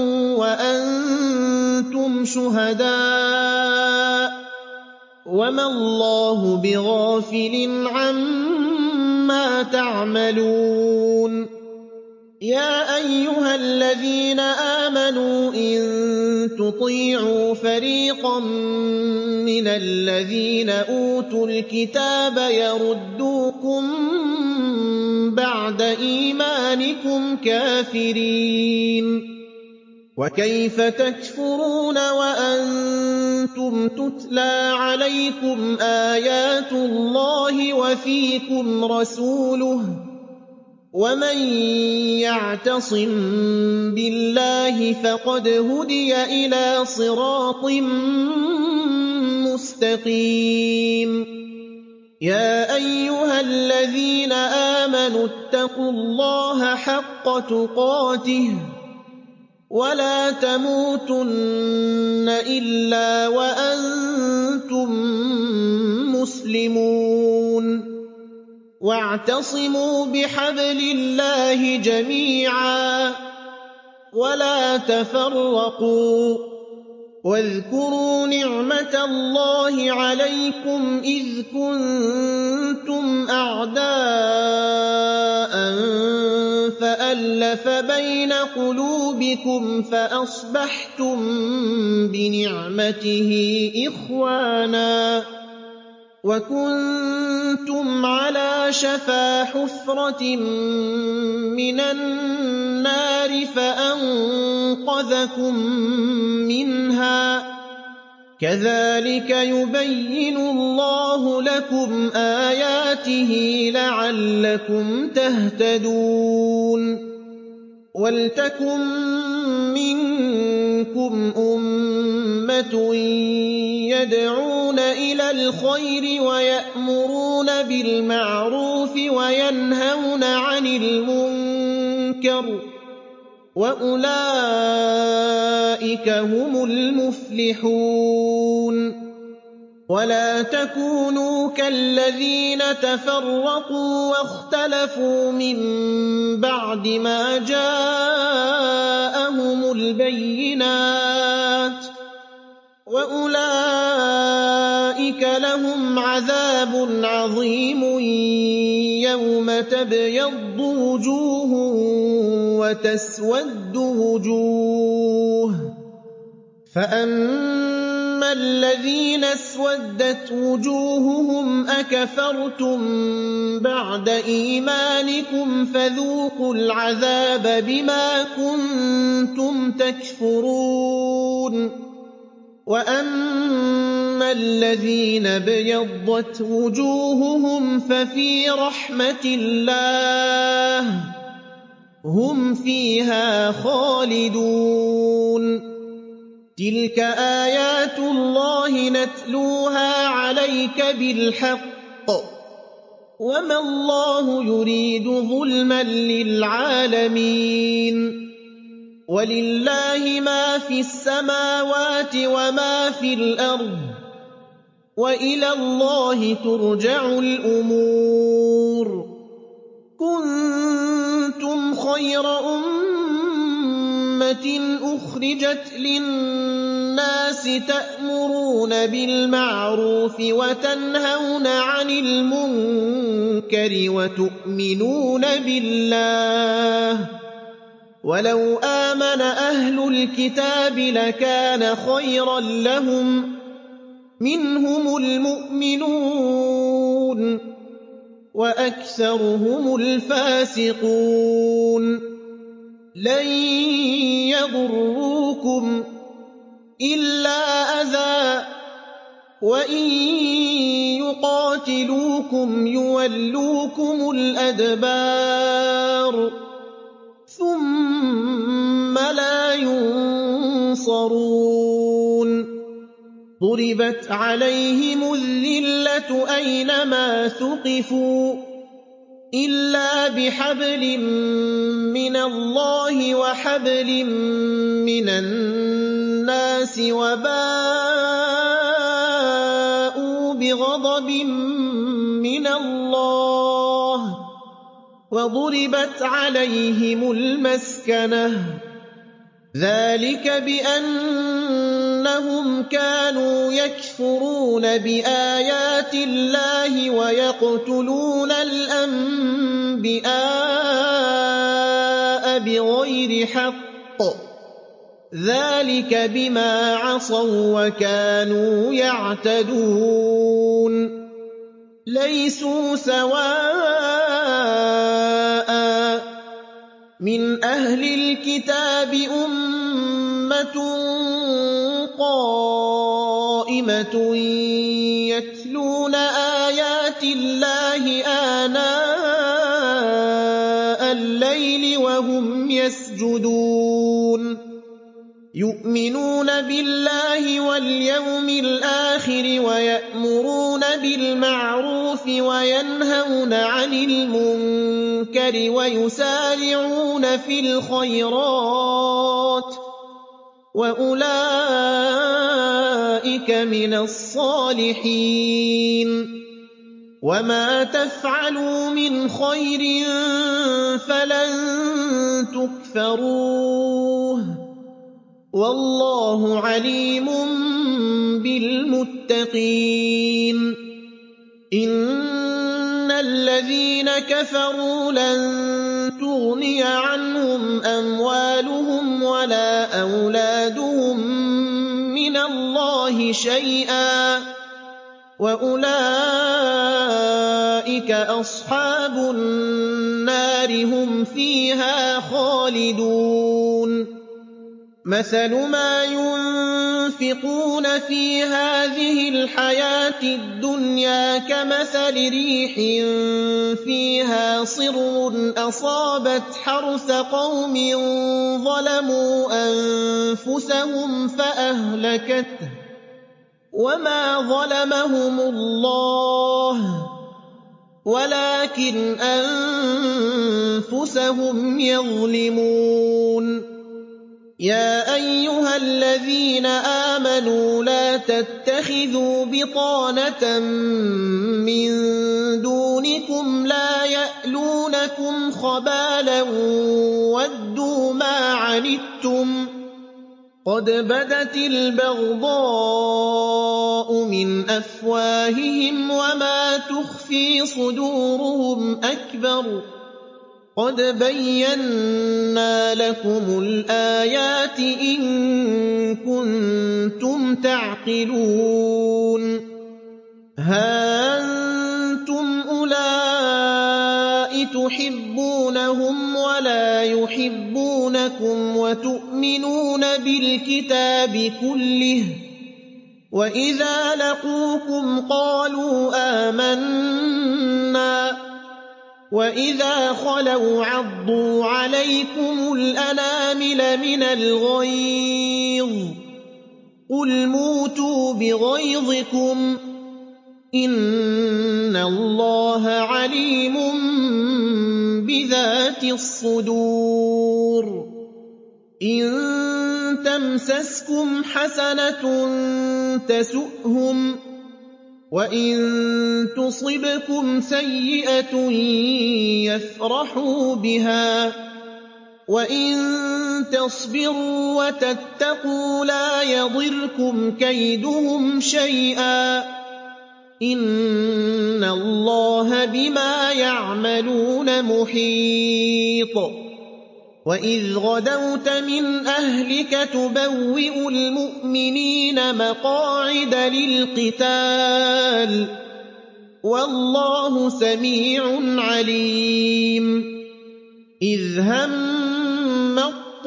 S1: وأنتم شهداء وما الله بغافل عما تعملون يَا أَيُّهَا الَّذِينَ آمَنُوا إِن تُطِيعُوا فَرِيقًا مِّنَ الَّذِينَ أُوتُوا الْكِتَابَ يَرُدُّوكُم بَعْدَ إِيمَانِكُمْ كَافِرِينَ وَكَيْفَ تَكْفُرُونَ وَأَنتُمْ تُتْلَىٰ عَلَيْكُمْ آيَاتُ اللَّهِ وَفِيكُمْ رَسُولُهُ ۗ وَمَن يَعْتَصِم بِاللَّهِ فَقَدْ هُدِيَ إِلَىٰ صِرَاطٍ مُّسْتَقِيمٍ يَا أَيُّهَا الَّذِينَ آمَنُوا اتَّقُوا اللَّهَ حَقَّ تُقَاتِهِ وَلَا تَمُوتُنَّ إِلَّا وَأَنتُم مُّسْلِمُونَ وَاعْتَصِمُوا بِحَبْلِ اللَّهِ جَمِيعًا وَلَا تَفَرَّقُوا وَاذْكُرُوا نِعْمَةَ اللَّهِ عَلَيْكُمْ إِذْ كُنتُمْ أَعْدَاءً فَأَلَّفَ بَيْنَ قُلُوبِكُمْ فَأَصْبَحْتُم بِنِعْمَتِهِ إِخْوَانًا وَكُنتُمْ عَلَىٰ شَفَا حُفْرَةٍ مِّنَ النَّارِ فَأَنقَذَكُم مِّنْهَا ۗ كَذَٰلِكَ يُبَيِّنُ اللَّهُ لَكُمْ آيَاتِهِ لَعَلَّكُمْ تَهْتَدُونَ وَلْتَكُن مِّنكُمْ أُمَّةٌ يَدْعُونَ إِلَى الْخَيْرِ وَيَأْمُرُونَ بِالْمَعْرُوفِ وَيَنْهَوْنَ عَنِ الْمُنكَرِ ۚ وَأُولَٰئِكَ هُمُ الْمُفْلِحُونَ وَلَا تَكُونُوا كَالَّذِينَ تَفَرَّقُوا وَاخْتَلَفُوا مِن بَعْدِ مَا جَاءَهُمُ الْبَيِّنَاتُ ۚ وَأُولَٰئِكَ لَهُمْ عَذَابٌ عَظِيمٌ يَوْمَ تَبْيَضُّ وُجُوهٌ وَتَسْوَدُّ وُجُوهٌ ۚ فَأَمَّا الَّذِينَ اسْوَدَّتْ وُجُوهُهُمْ أَكَفَرْتُم بَعْدَ إِيمَانِكُمْ فَذُوقُوا الْعَذَابَ بِمَا كُنتُمْ تَكْفُرُونَ وَأَمَّا الَّذِينَ ابْيَضَّتْ وُجُوهُهُمْ فَفِي رَحْمَةِ اللَّهِ هُمْ فِيهَا خَالِدُونَ تِلْكَ آيَاتُ اللَّهِ نَتْلُوهَا عَلَيْكَ بِالْحَقِّ ۚ وَمَا اللَّهُ يُرِيدُ ظُلْمًا لِّلْعَالَمِينَ وَلِلَّهِ مَا فِي السَّمَاوَاتِ وَمَا فِي الْأَرْضِ ۚ وَإِلَى اللَّهِ تُرْجَعُ الْأُمُورُ كُنتُمْ خَيْرَ أُمَّةٍ أُخْرِجَتْ لِلنَّاسِ تَأْمُرُونَ بِالْمَعْرُوفِ وَتَنْهَوْنَ عَنِ الْمُنكَرِ وَتُؤْمِنُونَ بِاللَّهِ ۗ وَلَوْ آمَنَ أَهْلُ الْكِتَابِ لَكَانَ خَيْرًا لَّهُم ۚ مِّنْهُمُ الْمُؤْمِنُونَ وَأَكْثَرُهُمُ الْفَاسِقُونَ لَن يَضُرُّوكُمْ إِلَّا أَذًى ۖ وَإِن يُقَاتِلُوكُمْ يُوَلُّوكُمُ الْأَدْبَارَ ثُمَّ لَا يُنصَرُونَ ضُرِبَتْ عَلَيْهِمُ الذِّلَّةُ أَيْنَمَا ثُقِفُوا إِلَّا بِحَبْلٍ مِّنَ اللَّهِ وَحَبْلٍ مِّنَ النَّاسِ وَبَاءُوا بِغَضَبٍ مِّنَ اللَّهِ وَضُرِبَتْ عَلَيْهِمُ الْمَسْكَنَةُ ۚ ذَٰلِكَ بِأَنَّهُمْ كَانُوا يَكْفُرُونَ بِآيَاتِ اللَّهِ وَيَقْتُلُونَ الْأَنبِيَاءَ بِغَيْرِ حَقٍّ ۚ ذَٰلِكَ بِمَا عَصَوا وَّكَانُوا يَعْتَدُونَ لَيْسُوا سَوَاءً ۗ مِّنْ أَهْلِ الْكِتَابِ أُمَّةٌ قَائِمَةٌ يَتْلُونَ آيَاتِ اللَّهِ آنَاءَ اللَّيْلِ وَهُمْ يَسْجُدُونَ يُؤْمِنُونَ بِاللَّهِ وَالْيَوْمِ الْآخِرِ وَيَأْمُرُونَ بِالْمَعْرُوفِ وَيَنْهَوْنَ عَنِ الْمُنكَرِ وَيُسَارِعُونَ فِي الْخَيْرَاتِ وَأُولَٰئِكَ مِنَ الصَّالِحِينَ وَمَا تَفْعَلُوا مِنْ خَيْرٍ فَلَن تُكْفَرُوهُ ۗ وَاللَّهُ عَلِيمٌ بِالْمُتَّقِينَ إِنَّ الَّذِينَ كَفَرُوا لَن تُغْنِيَ عَنْهُمْ أَمْوَالُهُمْ وَلَا أَوْلَادُهُم مِّنَ اللَّهِ شَيْئًا ۖ وَأُولَٰئِكَ أَصْحَابُ النَّارِ ۖ هُمْ فِيهَا خَالِدُونَ مَثَلُ مَا يُنفِقُونَ فِي هَٰذِهِ الْحَيَاةِ الدُّنْيَا كَمَثَلِ رِيحٍ فِيهَا صِرٌّ أَصَابَتْ حَرْثَ قَوْمٍ ظَلَمُوا أَنفُسَهُمْ فَأَهْلَكَتْهُ ۚ وَمَا ظَلَمَهُمُ اللَّهُ وَلَٰكِنْ أَنفُسَهُمْ يَظْلِمُونَ يَا أَيُّهَا الَّذِينَ آمَنُوا لَا تَتَّخِذُوا بِطَانَةً مِّن دُونِكُمْ لَا يَأْلُونَكُمْ خَبَالًا وَدُّوا مَا عَنِتُّمْ ۖ قَدْ بَدَتِ الْبَغْضَاءُ مِنْ أَفْوَاهِهِمْ وَمَا تُخْفِي صُدُورُهُمْ أَكْبَرُ ۚ قَدْ بَيَّنَّا لَكُمُ الْآيَاتِ إِن كُنتُمْ تَعْقِلُونَ هَا أَنتُمْ أُولَاءِ تُحِبُّونَهُمْ وَلَا يُحِبُّونَكُمْ وَتُؤْمِنُونَ بِالْكِتَابِ كُلِّهِ ۚ وَإِذَا لَقُوكُمْ قَالُوا آمَنَّا وَإِذَا خَلَوْا عَضُّوا عَلَيْكُمُ الْأَنَامِلَ مِنَ الْغَيْظِ ۚ قُلْ مُوتُوا بِغَيْظِكُمْ ۗ إِنَّ اللَّهَ عَلِيمٌ بِذَاتِ الصُّدُورِ إِن تَمْسَسْكُمْ حَسَنَةٌ تَسُؤْهُمْ ۖ وَإِن تُصِبْكُمْ سَيِّئَةٌ يَفْرَحُوا بِهَا ۖ وَإِن تَصْبِرُوا وَتَتَّقُوا لَا يَضِرْكُمْ كَيْدُهُمْ شَيْئًا ۗ إِنَّ اللَّهَ بِمَا يَعْمَلُونَ مُحِيطٌ وَإِذْ غَدَوْتَ مِنْ أَهْلِكَ تُبَوِّئُ الْمُؤْمِنِينَ مَقَاعِدَ لِلْقِتَالِ ۗ وَاللَّهُ سَمِيعٌ عَلِيمٌ إِذْ هَمَّ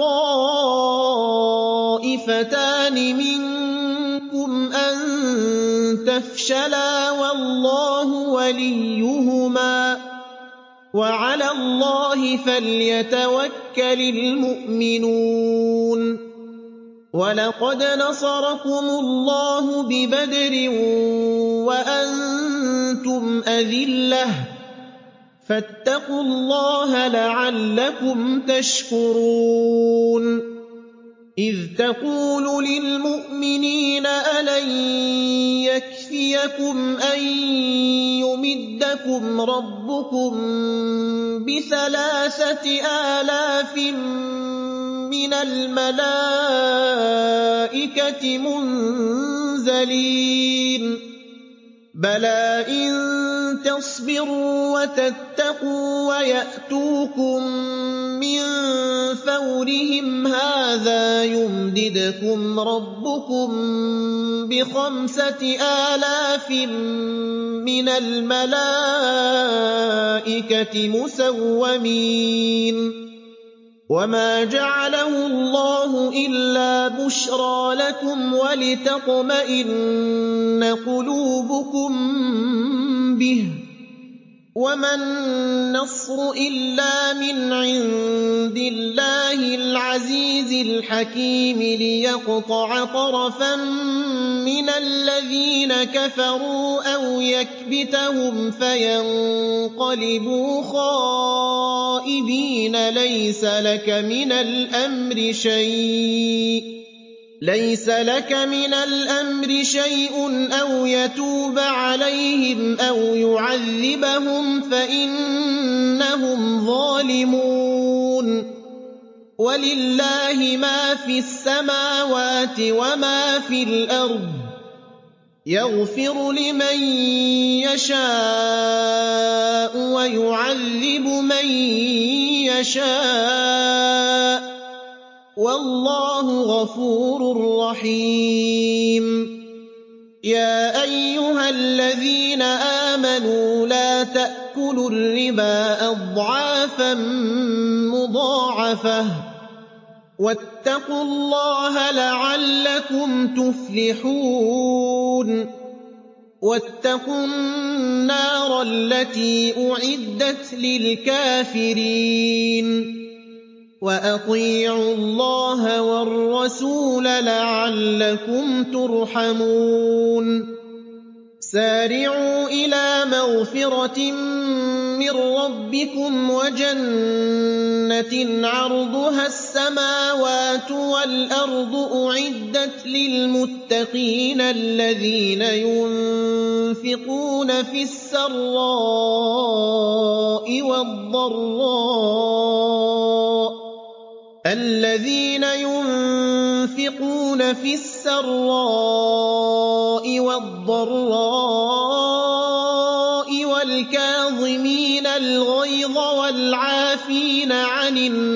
S1: الطَّائِفَتَانِ مِنكُمْ أَن تَفْشَلَا وَاللَّهُ وَلِيُّهُمَا ۗ وَعَلَى اللَّهِ فَلْيَتَوَكَّلِ الْمُؤْمِنُونَ وَلَقَدْ نَصَرَكُمُ اللَّهُ بِبَدْرٍ وَأَنتُمْ أَذِلَّةٌ ۖ فَاتَّقُوا اللَّهَ لَعَلَّكُمْ تَشْكُرُونَ إِذْ تَقُولُ لِلْمُؤْمِنِينَ أَلَن يَكْفِيَكُمْ أَن يُمِدَّكُمْ رَبُّكُم بِثَلَاثَةِ آلَافٍ مِّنَ الْمَلَائِكَةِ مُنزَلِينَ بَلَىٰ إِن تَصْبِرُوا وَتَتَّقُوا وَاتَّقُوا وَيَأْتُوكُم مِّن فَوْرِهِمْ هَٰذَا يُمْدِدْكُمْ رَبُّكُم بِخَمْسَةِ آلَافٍ مِّنَ الْمَلَائِكَةِ مُسَوِّمِينَ وَمَا جَعَلَهُ اللَّهُ إِلَّا بُشْرَىٰ لَكُمْ وَلِتَطْمَئِنَّ قُلُوبُكُم بِهِ ۗ وَمَا النَّصْرُ إِلَّا مِنْ عِندِ اللَّهِ الْعَزِيزِ الْحَكِيمِ لِيَقْطَعَ طَرَفًا مِّنَ الَّذِينَ كَفَرُوا أَوْ يَكْبِتَهُمْ فَيَنقَلِبُوا خَائِبِينَ. لَيْسَ لَكَ مِنَ الْأَمْرِ شَيْءٌ ليس لك من الأمر شيء أو يتوب عليهم أو يعذبهم فإنهم ظالمون. ولله ما في السماوات وما في الأرض يغفر لمن يشاء ويعذب من يشاء والله غفور رحيم. يا أيها الذين آمنوا لا تأكلوا الربا أضعافا مضاعفة واتقوا الله لعلكم تفلحون. واتقوا النار التي أعدت للكافرين وأطيعوا الله والرسول لعلكم ترحمون. سارعوا إلى مغفرة من ربكم وجنة عرضها السماوات والأرض أعدت للمتقين الذين ينفقون في السراء والضراء الذين ينفقون في السراء والضراء والكاظمين الغيظ والعافين عن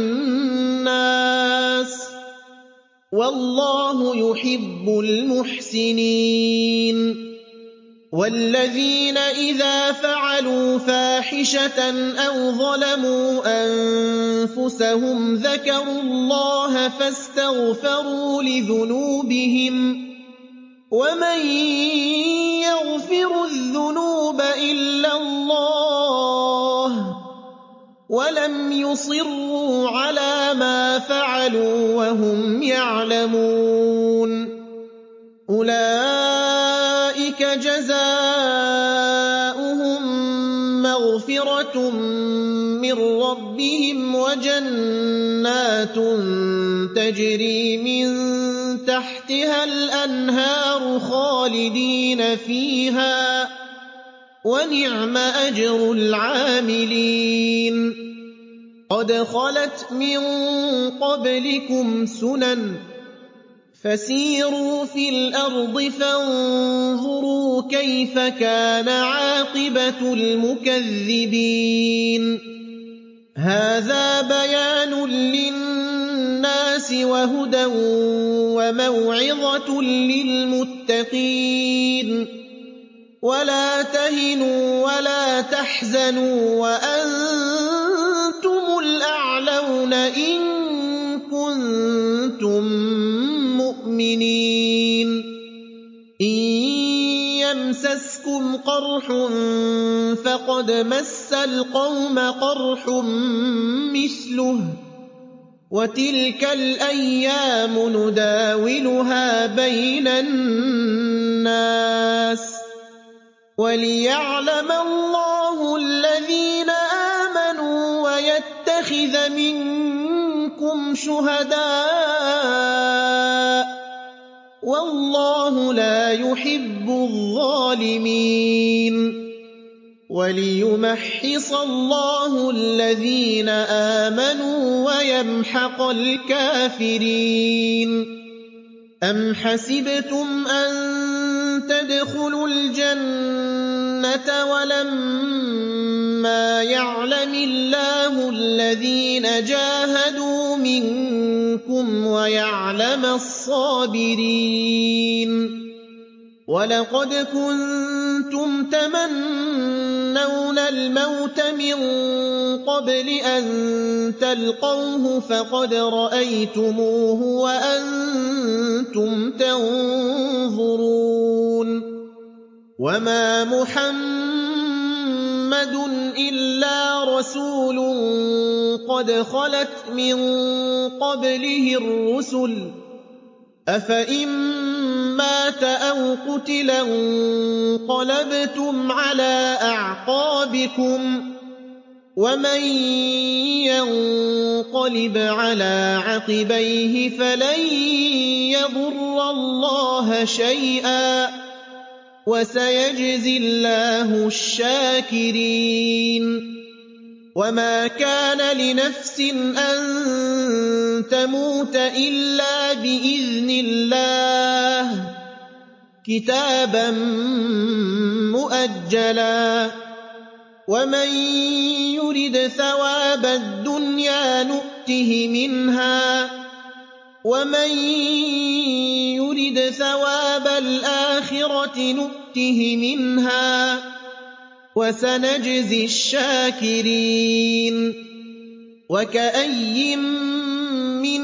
S1: الناس والله يحب المحسنين. والذين إذا فعلوا فاحشة أو ظلموا أنفسهم ذكروا الله فاستغفروا لذنوبهم ومن يغفر الذنوب إلا الله ولم يصروا على ما فعلوا وهم يعلمون. أولئك جزاؤهم مغفرة من ربهم وجنات تجري من تحتها الأنهار خالدين فيها ونعم أجر العاملين. قد خلت من قبلكم سنن فسيروا في الأرض فانظروا كيف كان عاقبة المكذبين. هذا بيان للناس وهدى وموعظة للمتقين. ولا تهنوا ولا تحزنوا وأنتم الأعلون إن كنتم مؤمنين. إن يمسسكم قرح فقد مس القوم قرح مثله وتلك الأيام نداولها بين الناس وليعلم الله الذين آمنوا ويتخذ منكم شهداء والله لا يحب الظالمين. وليمحص الله الذين آمنوا ويمحق الكافرين. أم حسبتم أن تَدْخُلُوا الْجَنَّةَ وَلَمَّا يَعْلَمِ اللَّهُ الَّذِينَ جَاهَدُوا مِنكُمْ وَيَعْلَمَ الصَّابِرِينَ وَلَقَدْ كُنتُمْ تَمَنَّوْنَ الْمَوْتَ مِن قَبْلِ أَن تَلْقَوْهُ فَقَدْ رَأَيْتُمُوهُ وَأَنتُمْ تَنظُرُونَ وَمَا مُحَمَّدٌ إِلَّا رَسُولٌ قَدْ خَلَتْ مِن قَبْلِهِ الرُّسُلُ ۚ أَفَإِن مَّاتَ أَوْ قُتِلَ انقَلَبْتُمْ عَلَىٰ أَعْقَابِكُمْ ۚ وَمَن يَنقَلِبْ عَلَىٰ عَقِبَيْهِ فَلَن يَضُرَّ اللَّهَ شَيْئًا ۗ وَسَيَجْزِي اللَّهُ الشَّاكِرِينَ وَمَا كَانَ لِنَفْسٍ أَن تَمُوتَ إِلَّا بِإِذْنِ اللَّهِ ۚ كِتَابًا مُّؤَجَّلًا ۗ وَمَن يُرِدْ ثَوَابَ الدُّنْيَا نُؤْتِهِ مِنْهَا وَمَن يُرِدْ ثَوَابَ الْآخِرَةِ نُؤْتِهِ مِنْهَا ۚ وَسَنَجْزِي الشَّاكِرِينَ وَكَأَيِّن مِّن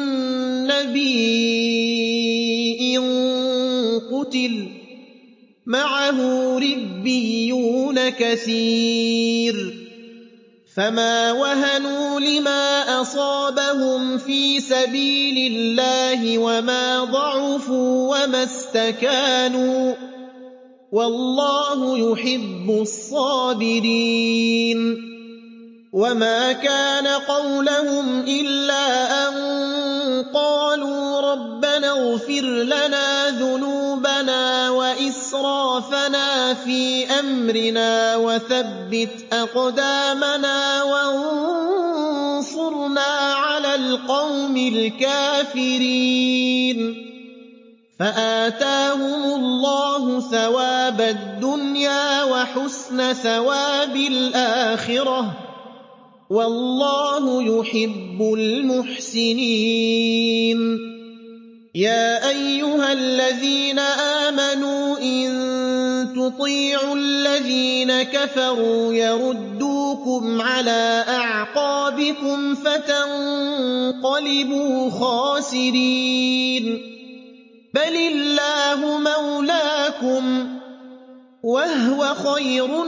S1: نَّبِيٍّ قُتِلَ مَعَهُ رِبِّيُّونَ كَثِيرٌ فَمَا وَهَنُوا لِمَا أَصَابَهُمْ فِي سَبِيلِ اللَّهِ وَمَا ضَعُفُوا وَمَا اسْتَكَانُوا ۗ وَاللَّهُ يُحِبُّ الصَّابِرِينَ وَمَا كَانَ قَوْلَهُمْ إِلَّا أَن قَالُوا رَبَّنَا اغْفِرْ لَنَا ذُنُوبَنَا وَإِسْرَافَنَا فِي أَمْرِنَا وَثَبِّتْ أَقْدَامَنَا وَانصُرْنَا عَلَى الْقَوْمِ الْكَافِرِينَ فَآتَاهُمُ اللَّهُ ثَوَابَ الدُّنْيَا وَحُسْنَ ثَوَابِ الْآخِرَةِ ۗ وَاللَّهُ يُحِبُّ الْمُحْسِنِينَ يَا أَيُّهَا الَّذِينَ آمَنُوا إِن تُطِيعُوا الَّذِينَ كَفَرُوا يَرُدُّوكُمْ عَلَىٰ أَعْقَابِكُمْ فَتَنقَلِبُوا خَاسِرِينَ بَلِ اللَّهُ مَوْلَاكُمْ ۖ وَهُوَ خَيْرُ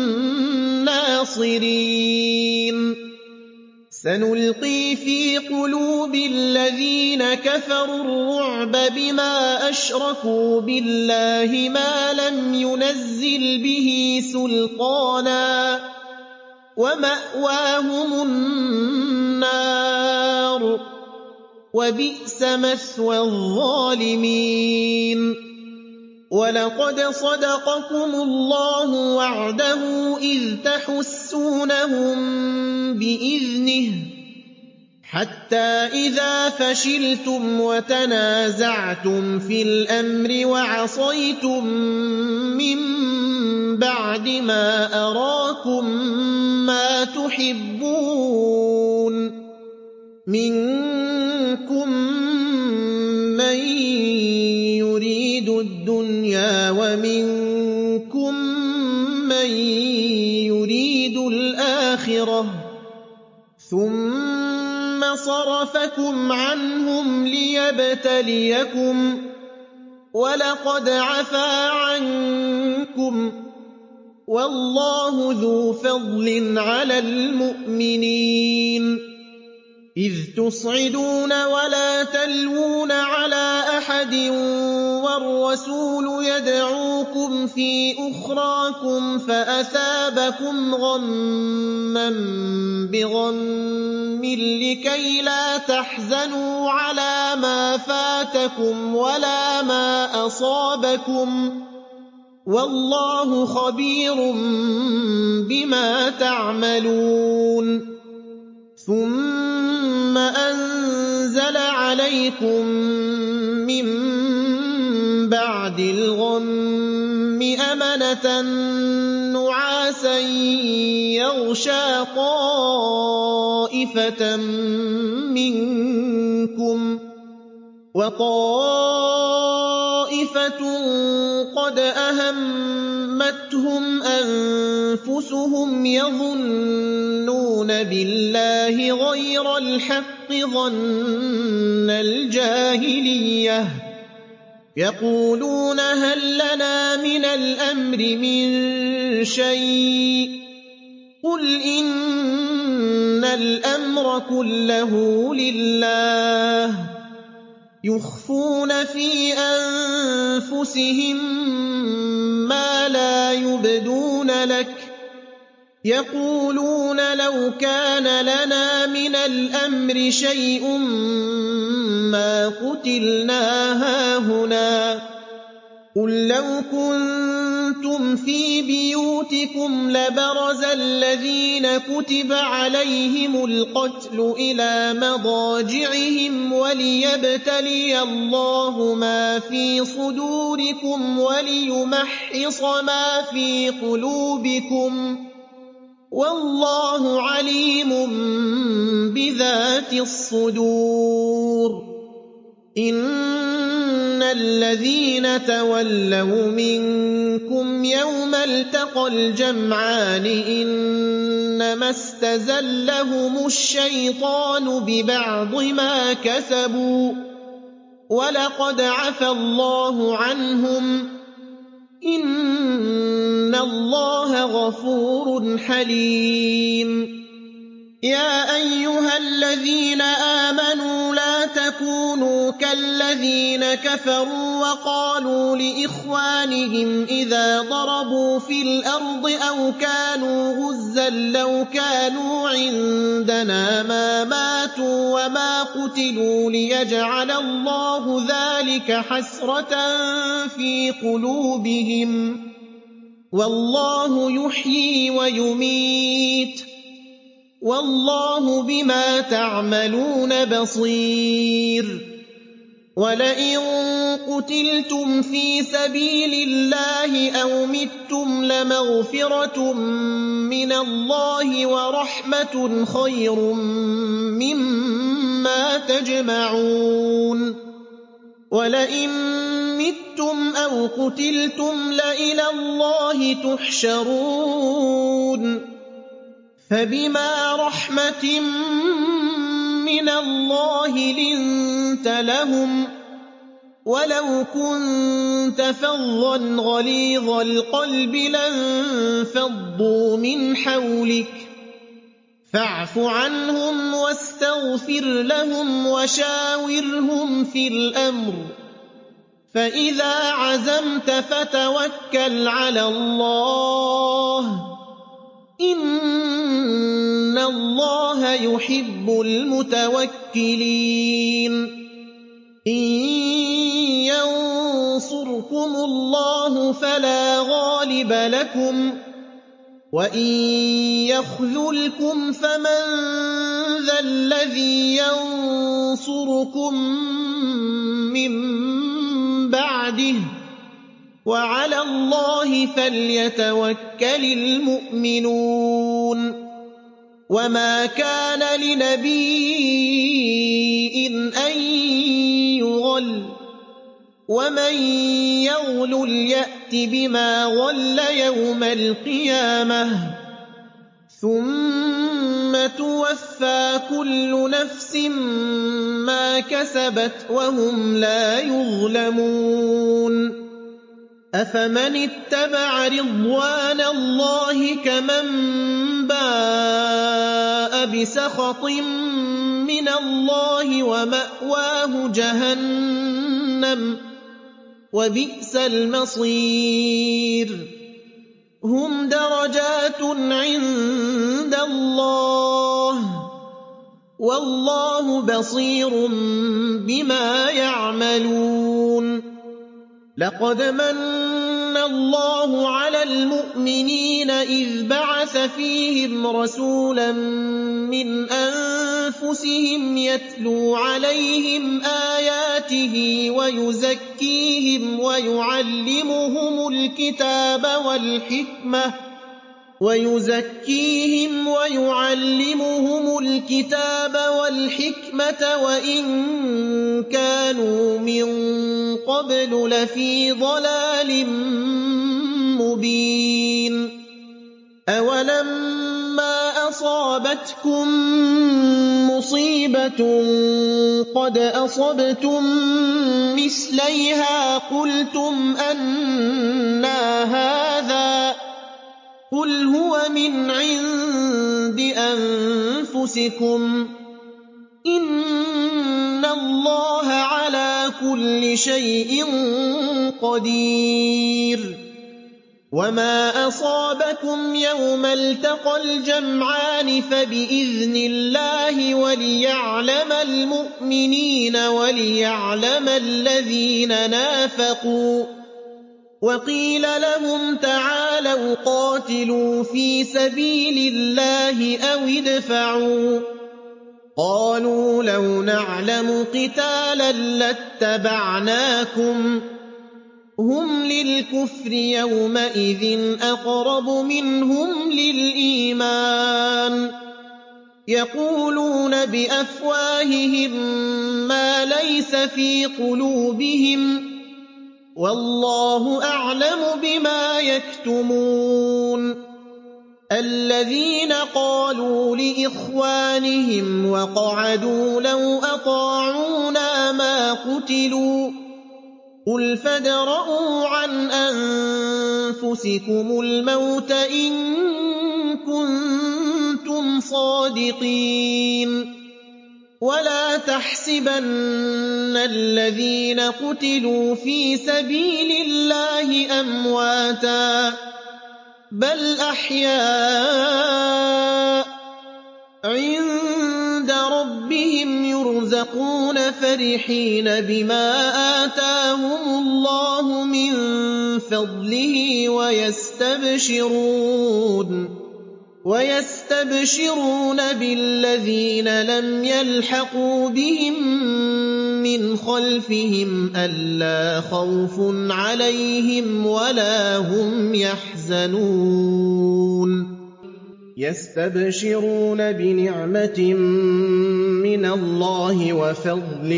S1: النَّاصِرِينَ سَنُلْقِي فِي قُلُوبِ الَّذِينَ كَفَرُوا الرُّعْبَ بِمَا أَشْرَكُوا بِاللَّهِ مَا لَمْ يُنَزِّلْ بِهِ سُلْطَانًا ۖ وَمَأْوَاهُمُ النَّارُ ۖ وَبِئْسَ مَثْوَى الظَّالِمِينَ وَلَقَدْ صَدَقَكُمُ اللَّهُ وَعْدَهُ إِذْ تَحُسُّونَهُم بِإِذْنِهِ ۖ حَتَّىٰ إِذَا فَشِلْتُمْ وَتَنَازَعْتُمْ فِي الْأَمْرِ وَعَصَيْتُم مِّن بَعْدِ مَا أَرَاكُم مَّا تُحِبُّونَ ۚ مِنكُم مَّن يُرِيدُ الدُّنْيَا وَمِنكُم مَّن يُرِيدُ الْآخِرَةَ ۚ ثُمَّ صَرَفَكُمْ عَنْهُمْ لِيَبْتَلِيَكُمْ ۖ وَلَقَدْ عَفَا عَنكُمْ ۗ وَاللَّهُ ذُو فَضْلٍ عَلَى الْمُؤْمِنِينَ إِذْ تُصْعِدُونَ وَلَا تَلْوُونَ عَلَىٰ أَحَدٍ وَالرَّسُولُ يَدْعُوكُمْ فِي أُخْرَاكُمْ فَأَثَابَكُمْ غَمًّا بِغَمٍّ لِّكَيْ لَا تَحْزَنُوا عَلَىٰ مَا فَاتَكُمْ وَلَا مَا أَصَابَكُمْ ۗ وَاللَّهُ خَبِيرٌ بِمَا تَعْمَلُونَ ثُمَّ أَنزَلَ عَلَيْكُم مِّن بَعْدِ بَعْدِ الْغَمِّ أَمَنَةً نُّعَاسًا يَغْشَىٰ طَائِفَةً مِّنكُمْ ۖ وَطَائِفَةٌ قَدْ أَهَمَّتْهُمْ أَنفُسُهُمْ يَظُنُّونَ بِاللَّهِ غَيْرَ الْحَقِّ ظَنَّ الْجَاهِلِيَّةِ ۖ يَقُولُونَ هَل لَّنَا مِنَ الْأَمْرِ مِن شَيْءٍ ۗ قُلْ إِنَّ الْأَمْرَ كُلَّهُ لِلَّهِ ۗ يُخْفُونَ فِي أَنفُسِهِم مَّا لَا يُبْدُونَ لَكَ ۖ يَقُولُونَ لَوْ كَانَ لَنَا مِنَ الْأَمْرِ شَيْءٌ مَّا قُتِلْنَا هَاهُنَا ۗ قُل لَّوْ كُنتُمْ فِي بِيُوتِكُمْ لَبَرَزَ الَّذِينَ كُتِبَ عَلَيْهِمُ الْقَتْلُ إِلَىٰ مَضَاجِعِهِمْ وَلِيَبْتَلِيَ اللَّهُ مَا فِي صُدُورِكُمْ وَلِيُمَحِّصَ مَا فِي قُلُوبِكُمْ ۗ وَاللَّهُ عَلِيمٌ بِذَاتِ الصُّدُورِ. إِنَّ الَّذِينَ تَوَلَّوْا مِنكُمْ يَوْمَ الْتَقَى الْجَمْعَانِ إِنَّمَا اسْتَزَلَّهُمُ الشَّيْطَانُ بِبَعْضِ مَا كَسَبُوا ۖ وَلَقَدْ عَفَا اللَّهُ عَنْهُمْ ۗ إِنَّ اللَّهَ غَفُورٌ حَلِيمٌ. يَا أَيُّهَا الَّذِينَ آمَنُوا لَا تَكُونُوا كَالَّذِينَ كَفَرُوا وَقَالُوا لِإِخْوَانِهِمْ إِذَا ضَرَبُوا فِي الْأَرْضِ أَوْ كَانُوا غُزًّى لَّوْ كَانُوا عِندَنَا مَا مَاتُوا وَمَا قُتِلُوا لِيَجْعَلَ اللَّهُ ذَٰلِكَ حَسْرَةً فِي قُلُوبِهِمْ ۗ وَاللَّهُ يُحْيِي وَيُمِيتُ ۗ وَاللَّهُ بِمَا تَعْمَلُونَ بَصِيرٌ. وَلَئِن قُتِلْتُمْ فِي سَبِيلِ اللَّهِ أَوْ مِتُّمْ لَمَغْفِرَةٌ مِّنَ اللَّهِ وَرَحْمَةٌ خَيْرٌ مِّمَّا تَجْمَعُونَ. وَلَئِن مِّتُّمْ أَوْ قُتِلْتُمْ لَإِلَى اللَّهِ تُحْشَرُونَ. فَبِمَا رَحْمَةٍ مِّنَ اللَّهِ لِنتَ لَهُمْ ۖ وَلَوْ كُنتَ فَظًّا غَلِيظَ الْقَلْبِ لَانفَضُّوا مِنْ حَوْلِكَ، فَاعْفُ عَنْهُمْ وَاسْتَغْفِرْ لَهُمْ وَشَاوِرْهُمْ فِي الْأَمْرِ ۖ فَإِذَا عَزَمْتَ فَتَوَكَّلْ عَلَى اللَّهِ ۚ إِنَّ اللَّهَ يُحِبُّ الْمُتَوَكِّلِينَ. إِن يَنصُرْكُمُ اللَّهُ فَلَا غَالِبَ لَكُمْ ۖ وَإِن يَخْذُلْكُمْ فَمَن ذَا الَّذِي يَنصُرُكُم مِّن بَعْدِهِ ۗ وَعَلَى اللَّهِ فَلْيَتَوَكَّلِ الْمُؤْمِنُونَ. وَمَا كَانَ لِنَبِيٍّ أَن يُغَلَّ ۚ وَمَن يَغْلُلْ يَأْتِ بِمَا غَلَّ يَوْمَ الْقِيَامَةِ ۚ ثُمَّ تُوَفَّىٰ كُلُّ نَفْسٍ مَّا كَسَبَتْ وَهُمْ لَا يُظْلَمُونَ. أَفَمَنِ اتَّبَعَ رِضْوَانَ اللَّهِ كَمَن بَاءَ بِسَخَطٍ مِّنَ اللَّهِ وَمَأْوَاهُ جَهَنَّمُ ۚ وَبِئْسَ الْمَصِيرُ. هُمْ دَرَجَاتٌ عِندَ اللَّهِ ۗ وَاللَّهُ بَصِيرٌ بِمَا يَعْمَلُونَ. لَقَدْ مَنَّ اللَّهُ عَلَى الْمُؤْمِنِينَ إِذْ بَعَثَ فِيهِمْ رَسُولًا مِّنْ أَنفُسِهِمْ يَتْلُو عَلَيْهِمْ آيَاتِهِ وَيُزَكِّيهِمْ وَيُعَلِّمُهُمُ الْكِتَابَ وَالْحِكْمَةَ وَيُزَكِّيهِمْ وَيُعَلِّمُهُمُ الْكِتَابَ وَالْحِكْمَةَ وَإِن كَانُوا مِن قَبْلُ لَفِي ضَلَالٍ مُّبِينٍ أَوَلَمَّا أَصَابَتْكُم مُّصِيبَةٌ قَدْ أَصَبْتُم مِّثْلَيْهَا قُلْتُمْ أَنَّىٰ هَٰذَا ۖ قُلْ هُوَ مِنْ عِندِ أَنفُسِكُمْ ۗ إِنَّ اللَّهَ عَلَىٰ كُلِّ شَيْءٍ قَدِيرٌ وَمَا أَصَابَكُمْ يَوْمَ الْتَقَى الْجَمْعَانِ فَبِإِذْنِ اللَّهِ وَلِيَعْلَمَ الْمُؤْمِنِينَ وَلِيَعْلَمَ الَّذِينَ نَافَقُوا ۚ وَقِيلَ لَهُمْ تَعَالَوْا قَاتِلُوا فِي سَبِيلِ اللَّهِ أَوِ ادْفَعُوا ۖ قَالُوا لَوْ نَعْلَمُ قِتَالًا لَّاتَّبَعْنَاكُمْ ۗ هُمْ لِلْكُفْرِ يَوْمَئِذٍ أَقْرَبُ مِنْهُمْ لِلْإِيمَانِ ۚ يَقُولُونَ بِأَفْوَاهِهِم مَّا لَيْسَ فِي قُلُوبِهِمْ ۗ وَاللَّهُ أَعْلَمُ بِمَا يَكْتُمُونَ الَّذِينَ قَالُوا لِإِخْوَانِهِمْ وَقَعَدُوا لَوْ أَطَاعُونَا مَا قُتِلُوا ۗ قُلْ فَادْرَءُوا عَنْ أَنفُسِكُمُ الْمَوْتَ إِن كُنتُمْ صَادِقِينَ وَلَا تَحْسَبَنَّ الَّذِينَ قُتِلُوا فِي سَبِيلِ اللَّهِ أَمْوَاتًا ۚ بَلْ أَحْيَاءٌ عِندَ رَبِّهِمْ يُرْزَقُونَ فَرِحِينَ بِمَا آتَاهُمُ اللَّهُ مِن فَضْلِهِ وَيَسْتَبْشِرُونَ وَيَسْتَبْشِرُونَ بِالَّذِينَ لَمْ يَلْحَقُوا بِهِم مِّنْ خَلْفِهِمْ أَلَّا خَوْفٌ عَلَيْهِمْ وَلَا هُمْ يَحْزَنُونَ يَسْتَبْشِرُونَ بِنِعْمَةٍ مِّنَ اللَّهِ وَفَضْلٍ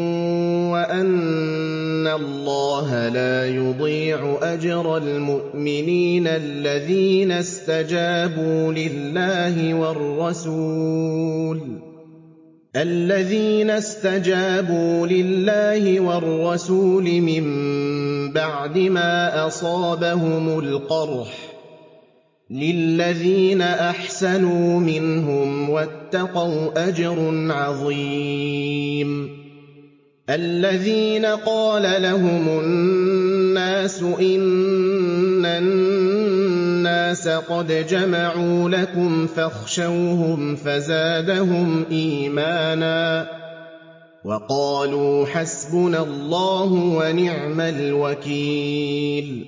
S1: وَأَنَّ اللَّهَ لَا يُضِيعُ أَجْرَ الْمُؤْمِنِينَ الَّذِينَ اسْتَجَابُوا لِلَّهِ وَالرَّسُولِ الَّذِينَ اسْتَجَابُوا لِلَّهِ وَالرَّسُولِ مِن بَعْدِ مَا أَصَابَهُمُ الْقَرْحُ ۚ لِلَّذِينَ أَحْسَنُوا مِنْهُمْ وَاتَّقَوْا أَجْرٌ عَظِيمٌ الَّذِينَ قَالَ لَهُمُ النَّاسُ إِنَّ النَّاسَ قَدْ جَمَعُوا لَكُمْ فَاخْشَوْهُمْ فَزَادَهُمْ إِيمَانًا وَقَالُوا حَسْبُنَا اللَّهُ وَنِعْمَ الْوَكِيلُ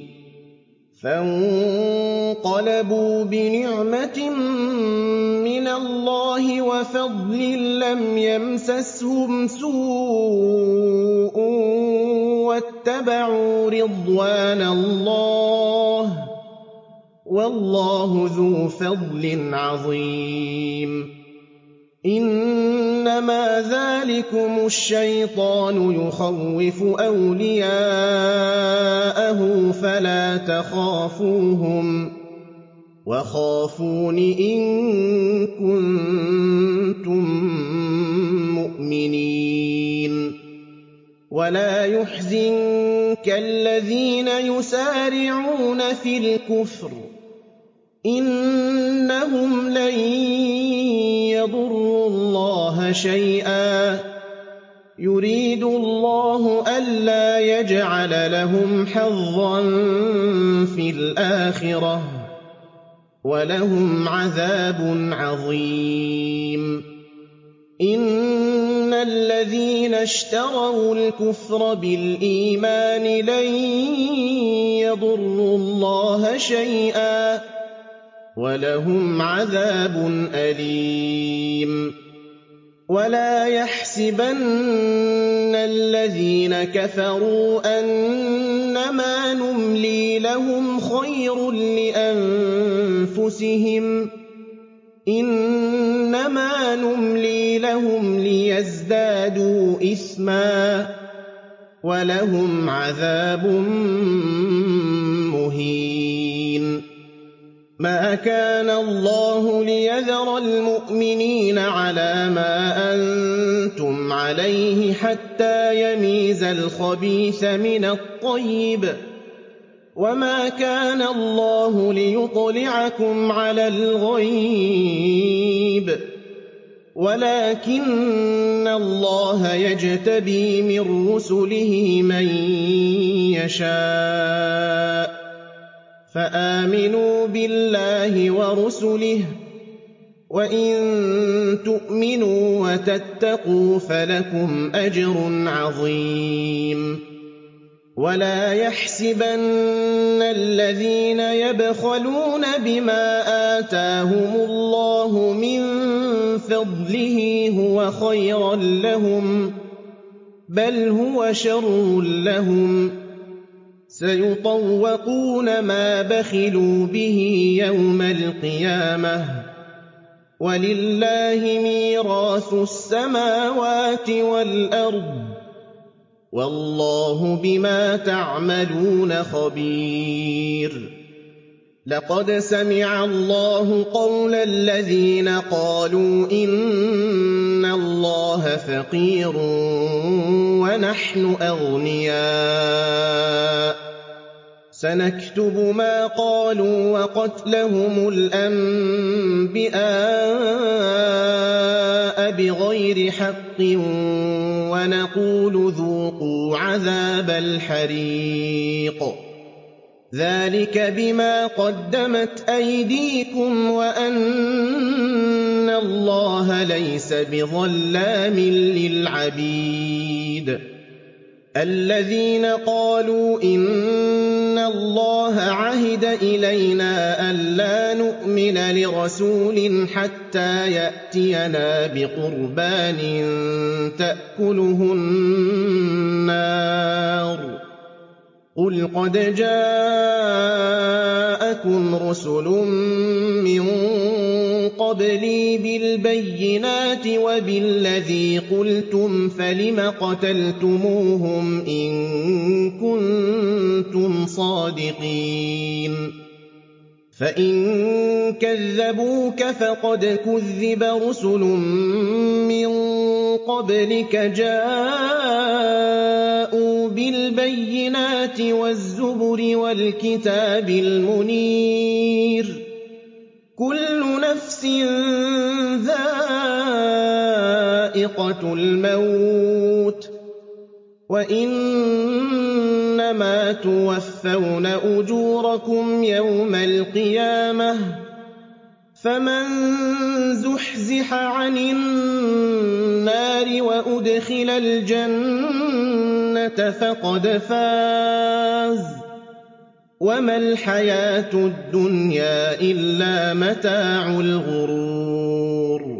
S1: فَانقَلَبُوا بِنِعْمَةٍ مِّنَ اللَّهِ وَفَضْلٍ لَّمْ يَمْسَسْهُمْ سُوءٌ وَاتَّبَعُوا رِضْوَانَ اللَّهِ ۗ وَاللَّهُ ذُو فَضْلٍ عَظِيمٍ إِنَّمَا ذَٰلِكُمُ الشَّيْطَانُ يُخَوِّفُ أَوْلِيَاءَهُ فَلَا تَخَافُوهُمْ وَخَافُونِ إِن كُنتُم مُّؤْمِنِينَ وَلَا يَحْزُنكَ الَّذِينَ يُسَارِعُونَ فِي الْكُفْرِ ۚ إِنَّهُمْ لَن يَضُرُّوا اللَّهَ شَيْئًا ۗ يُرِيدُ اللَّهُ أَلَّا يَجْعَلَ لَهُمْ حَظًّا فِي الْآخِرَةِ ۖ وَلَهُمْ عَذَابٌ عَظِيمٌ إِنَّ الَّذِينَ اشْتَرَوُا الْكُفْرَ بِالْإِيمَانِ لَن يضروا الله شيئا وَلَهُمْ عَذَابٌ أَلِيمٌ وَلَا يَحْسَبَنَّ الَّذِينَ كَفَرُوا أَنَّمَا نُمْلِي لَهُمْ خَيْرٌ لِّأَنفُسِهِمْ ۚ إِنَّمَا نُمْلِي لَهُمْ لِيَزْدَادُوا إِثْمًا ۚ وَلَهُمْ عَذَابٌ مُّهِينٌ مَا كَانَ اللَّهُ لِيَذَرَ الْمُؤْمِنِينَ عَلَىٰ مَا أَنتُمْ عَلَيْهِ حَتَّىٰ يَمِيزَ الْخَبِيثَ مِنَ الطَّيِّبِ ۗ وَمَا كَانَ اللَّهُ لِيُطْلِعَكُمْ عَلَى الْغَيْبِ ۚ وَلَٰكِنَّ اللَّهَ يَجْتَبِي مِن رُّسُلِهِ مَن يَشَاءُ ۖ فَآمِنُوا بِاللَّهِ وَرُسُلِهِ ۚ وَإِن تُؤْمِنُوا وَتَتَّقُوا فَلَكُمْ أَجْرٌ عَظِيمٌ وَلَا يَحْسَبَنَّ الَّذِينَ يَبْخَلُونَ بِمَا آتَاهُمُ اللَّهُ مِن فَضْلِهِ هُوَ خَيْرًا لَّهُم ۖ بَلْ هُوَ شَرٌّ لَّهُمْ ۖ سَيُطَوَّقُونَ مَا بَخِلُوا بِهِ يَوْمَ الْقِيَامَةِ ۗ وَلِلَّهِ مِيرَاثُ السَّمَاوَاتِ وَالْأَرْضِ ۗ وَاللَّهُ بِمَا تَعْمَلُونَ خَبِيرٌ لَقَدْ سَمِعَ اللَّهُ قَوْلَ الَّذِينَ قَالُوا إِنَّ اللَّهَ فَقِيرٌ وَنَحْنُ أَغْنِيَاءُ ۘ سَنَكْتُبُ مَا قَالُوا وَقَتْلَهُمُ الْأَنبِيَاءَ بِغَيْرِ حَقٍّ وَنَقُولُ ذُوقُوا عَذَابَ الْحَرِيقِ ذَٰلِكَ بِمَا قَدَّمَتْ أَيْدِيكُمْ وَأَنَّ اللَّهَ لَيْسَ بِظَلَّامٍ لِّلْعَبِيدِ الَّذِينَ قَالُوا إِنَّ اللَّهَ عَهِدَ إِلَيْنَا أَلَّا نُؤْمِنَ لِرَسُولٍ حَتَّىٰ يَأْتِيَنَا بِقُرْبَانٍ تَأْكُلُهُ النَّارُ ۗ قُلْ قَدْ جَاءَكُمْ رُسُلٌ مِّن قَبْلِي بِالْبَيِّنَاتِ وَبِالَّذِي قُلْتُمْ فَلِمَ قَتَلْتُمُوهُمْ إِن كُنتُمْ صَادِقِينَ فَإِن كَذَّبُوكَ فَقَدْ كُذِّبَ رُسُلٌ مِّن قَبْلِكَ جَاءُوا بِالْبَيِّنَاتِ وَالزُّبُرِ وَالْكِتَابِ الْمُنِيرِ ۚ كُلُّ نَفْسٍ ذَائِقَةُ الْمَوْتِ ۖ وَإِنَّمَا تُوَفَّوْنَ أُجُورَكُمْ يَوْمَ الْقِيَامَةِ ۖ فَمَن زُحْزِحَ عَنِ النَّارِ وَأُدْخِلَ الْجَنَّةَ فَقَدْ فَازَ ۗ وَمَا الْحَيَاةُ الدُّنْيَا إِلَّا مَتَاعُ الْغُرُورِ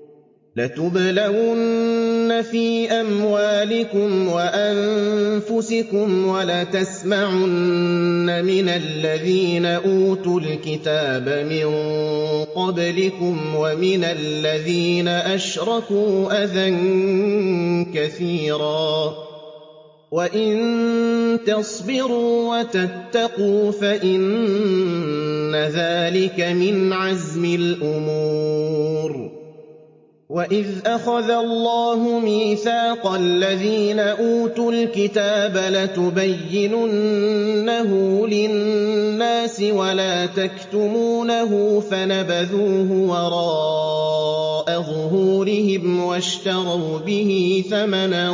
S1: لَتُبْلَوُنَّ فِي أَمْوَالِكُمْ وَأَنفُسِكُمْ وَلَتَسْمَعُنَّ مِنَ الَّذِينَ أُوتُوا الْكِتَابَ مِن قَبْلِكُمْ وَمِنَ الَّذِينَ أَشْرَكُوا أَذًى كَثِيرًا ۚ وَإِن تَصْبِرُوا وَتَتَّقُوا فَإِنَّ ذَٰلِكَ مِنْ عَزْمِ الْأُمُورِ وَإِذْ أَخَذَ اللَّهُ مِيثَاقَ الَّذِينَ أُوتُوا الْكِتَابَ لَتُبَيِّنُنَّهُ لِلنَّاسِ وَلَا تَكْتُمُونَهُ فَنَبَذُوهُ وَرَاءَ ظُهُورِهِمْ وَاشْتَرَوْا بِهِ ثَمَنًا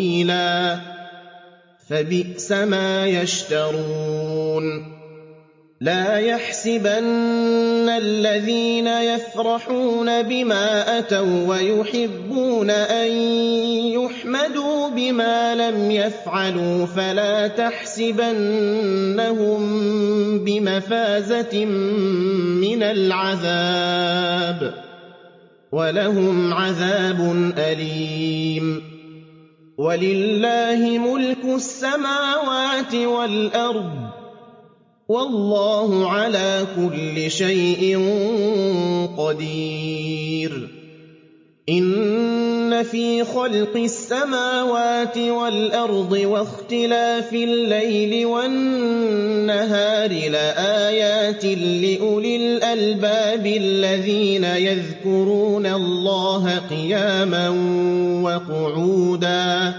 S1: قَلِيلًا ۖ فَبِئْسَ مَا يَشْتَرُونَ لَا يَحْسَبَنَّ الَّذِينَ يَفْرَحُونَ بِمَا أَتَوا وَّيُحِبُّونَ أَن يُحْمَدُوا بِمَا لَمْ يَفْعَلُوا فَلَا تَحْسَبَنَّهُم بِمَفَازَةٍ مِّنَ الْعَذَابِ ۖ وَلَهُمْ عَذَابٌ أَلِيمٌ وَلِلَّهِ مُلْكُ السَّمَاوَاتِ وَالْأَرْضِ ۚ وَاللَّهُ عَلَىٰ كُلِّ شَيْءٍ قَدِيرٌ إِنَّ فِي خَلْقِ السَّمَاوَاتِ وَالْأَرْضِ وَاخْتِلَافِ اللَّيْلِ وَالنَّهَارِ لَآيَاتٍ لِّأُولِي الْأَلْبَابِ الَّذِينَ يَذْكُرُونَ اللَّهَ قِيَامًا وَقُعُودًا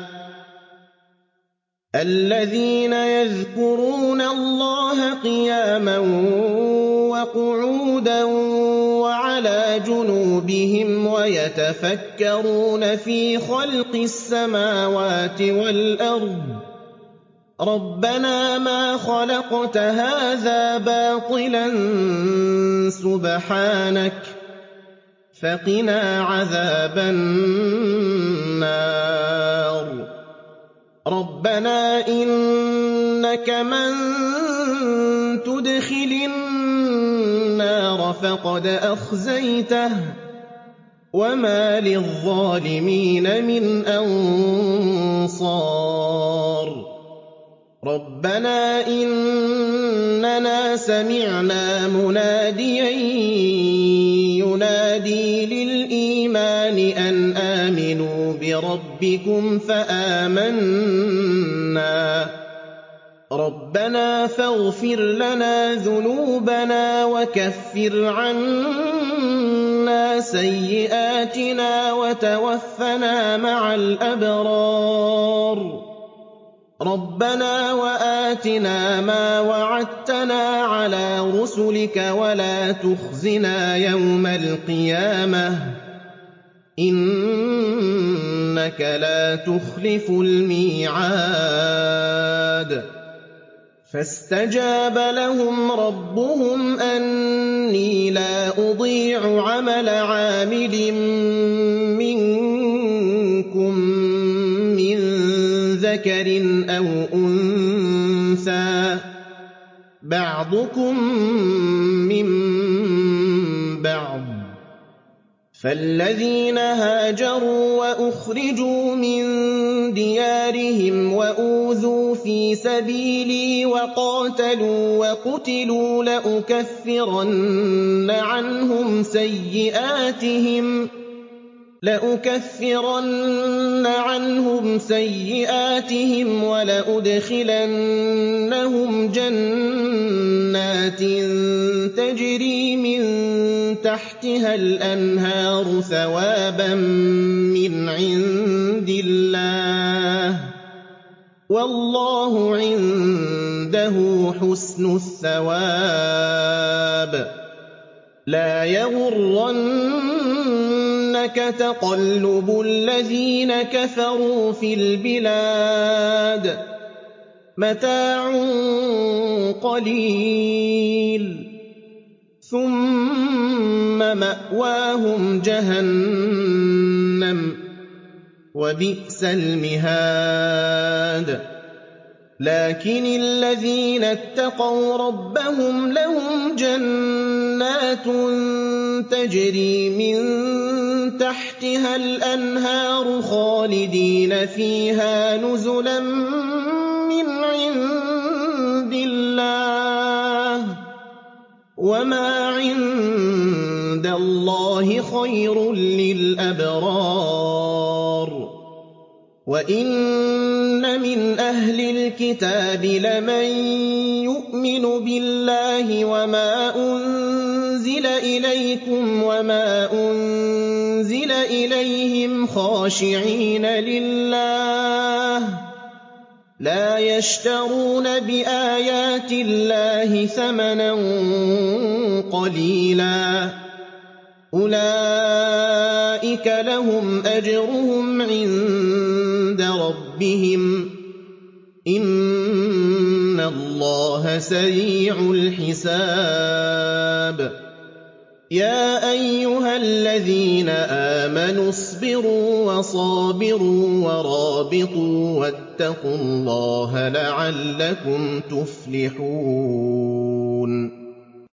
S1: الَّذِينَ يَذْكُرُونَ اللَّهَ قِيَامًا وَقُعُودًا وَعَلَىٰ جُنُوبِهِمْ وَيَتَفَكَّرُونَ فِي خَلْقِ السَّمَاوَاتِ وَالْأَرْضِ رَبَّنَا مَا خَلَقْتَ هَٰذَا بَاطِلًا سُبْحَانَكَ فَقِنَا عَذَابَ النَّارِ رَبَّنَا إِنَّكَ مَن تُدْخِلِ النَّارَ فَقَدْ أَخْزَيْتَهُ ۖ وَمَا لِلظَّالِمِينَ مِنْ أَنصَارٍ رَبَّنَا إِنَّنَا سَمِعْنَا مُنَادِيًا يُنَادِي لِلْإِيمَانِ أَنْ آمِنُوا بِرَبِّكُمْ فَآمَنَّا رَبَّنَا فَاغْفِرْ لَنَا ذُنُوبَنَا وَكَفِّرْ عَنَّا سَيِّئَاتِنَا وَتَوَفَّنَا مَعَ الْأَبْرَارِ رَبَّنَا وَآتِنَا مَا وَعَدتَّنَا عَلَىٰ رُسُلِكَ وَلَا تُخْزِنَا يَوْمَ الْقِيَامَةِ ۗ إِنَّكَ لَا تُخْلِفُ الْمِيعَادَ فَاسْتَجَابَ لَهُمْ رَبُّهُمْ أَنِّي لَا أُضِيعُ عَمَلَ عَامِلٍ مِّنكُم مِّن ذَكَرٍ أَوْ أُنثَىٰ ۖ بَعْضُكُم مِّن بَعْضٍ ۖ فَالَّذِينَ هَاجَرُوا وَأُخْرِجُوا مِن دِيَارِهِمْ وَأُوذُوا فِي سَبِيلِي وَقَاتَلُوا وَقُتِلُوا لَأُكَفِّرَنَّ عَنْهُمْ سَيِّئَاتِهِمْ لَأُكَفِّرَنَّ عَنْهُمْ سَيِّئَاتِهِمْ وَلَأُدْخِلَنَّهُمْ جَنَّاتٍ تَجْرِي مِن تَحْتِهَا الْأَنْهَارُ ثَوَابًا مِّنْ عِندِ اللَّهِ ۗ وَاللَّهُ عِندَهُ حُسْنُ الثَّوَابِ لَا يَغُرَّنَّكَ تَقَلُّبُ الَّذِينَ كَفَرُوا فِي الْبِلَادِ مَتَاعٌ قَلِيلٌ ثُمَّ مَأْوَاهُمْ جَهَنَّمُ ۖ وَبِئْسَ الْمِهَادُ لَٰكِنِ الَّذِينَ اتَّقَوْا رَبَّهُمْ لَهُمْ جَنَّاتٌ تَجْرِي مِن تَحْتِهَا الْأَنْهَارُ خَالِدِينَ فِيهَا نُزُلًا مِّنْ عِندِ اللَّهِ ۗ وَمَا عِندَ اللَّهِ خَيْرٌ لِّلْأَبْرَارِ وَإِنَّ مِنْ أَهْلِ الْكِتَابِ لَمَن يُؤْمِنُ بِاللَّهِ وَمَا أُنزِلَ إِلَيْكُمْ وَمَا أُنزِلَ إِلَيْهِمْ خَاشِعِينَ لِلَّهِ لَا يَشْتَرُونَ بِآيَاتِ اللَّهِ ثَمَنًا قَلِيلًا ۗ أُولَٰئِكَ لَهُمْ أَجْرُهُمْ عِندَ رَبِّهِمْ ۗ إِنَّ إِنَّ اللَّهَ سَرِيعُ الْحِسَابِ يَا أَيُّهَا الَّذِينَ آمَنُوا اصْبِرُوا وَصَابِرُوا وَرَابِطُوا وَاتَّقُوا اللَّهَ لَعَلَّكُمْ تُفْلِحُونَ